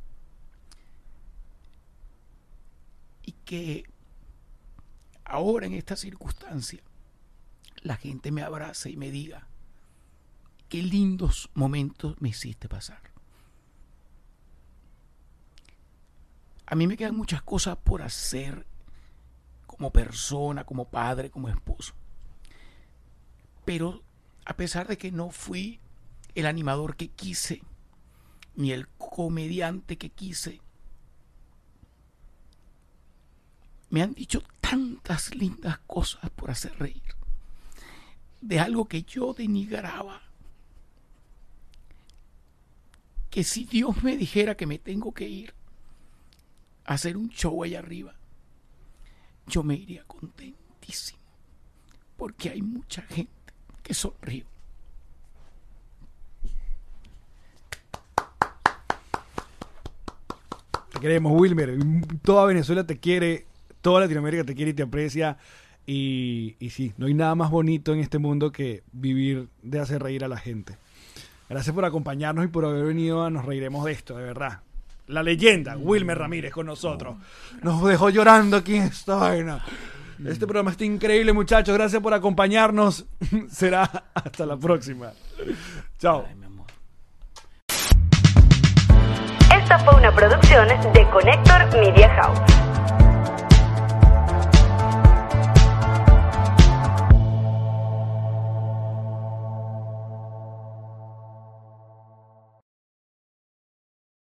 Y que ahora en esta circunstancia la gente me abrace y me diga qué lindos momentos me hiciste pasar. A mí me quedan muchas cosas por hacer como persona, como padre, como esposo. Pero a pesar de que no fui el animador que quise, ni el comediante que quise, me han dicho tantas lindas cosas por hacer reír, de algo que yo denigraba, que si Dios me dijera que me tengo que ir a hacer un show allá arriba, yo me iría contentísimo, porque hay mucha gente que sonríe. Te queremos, Wilmer. Toda Venezuela te quiere, toda Latinoamérica te quiere y te aprecia. Y, y sí, no hay nada más bonito en este mundo que vivir de hacer reír a la gente. Gracias por acompañarnos y por haber venido a Nos Reiremos de Esto, de verdad. La leyenda, Wilmer Ramírez con nosotros. Nos dejó llorando aquí en esta vaina. Este programa está increíble, muchachos. Gracias por acompañarnos. Será hasta la próxima. Chao. Esta fue una producción de Connector Media House.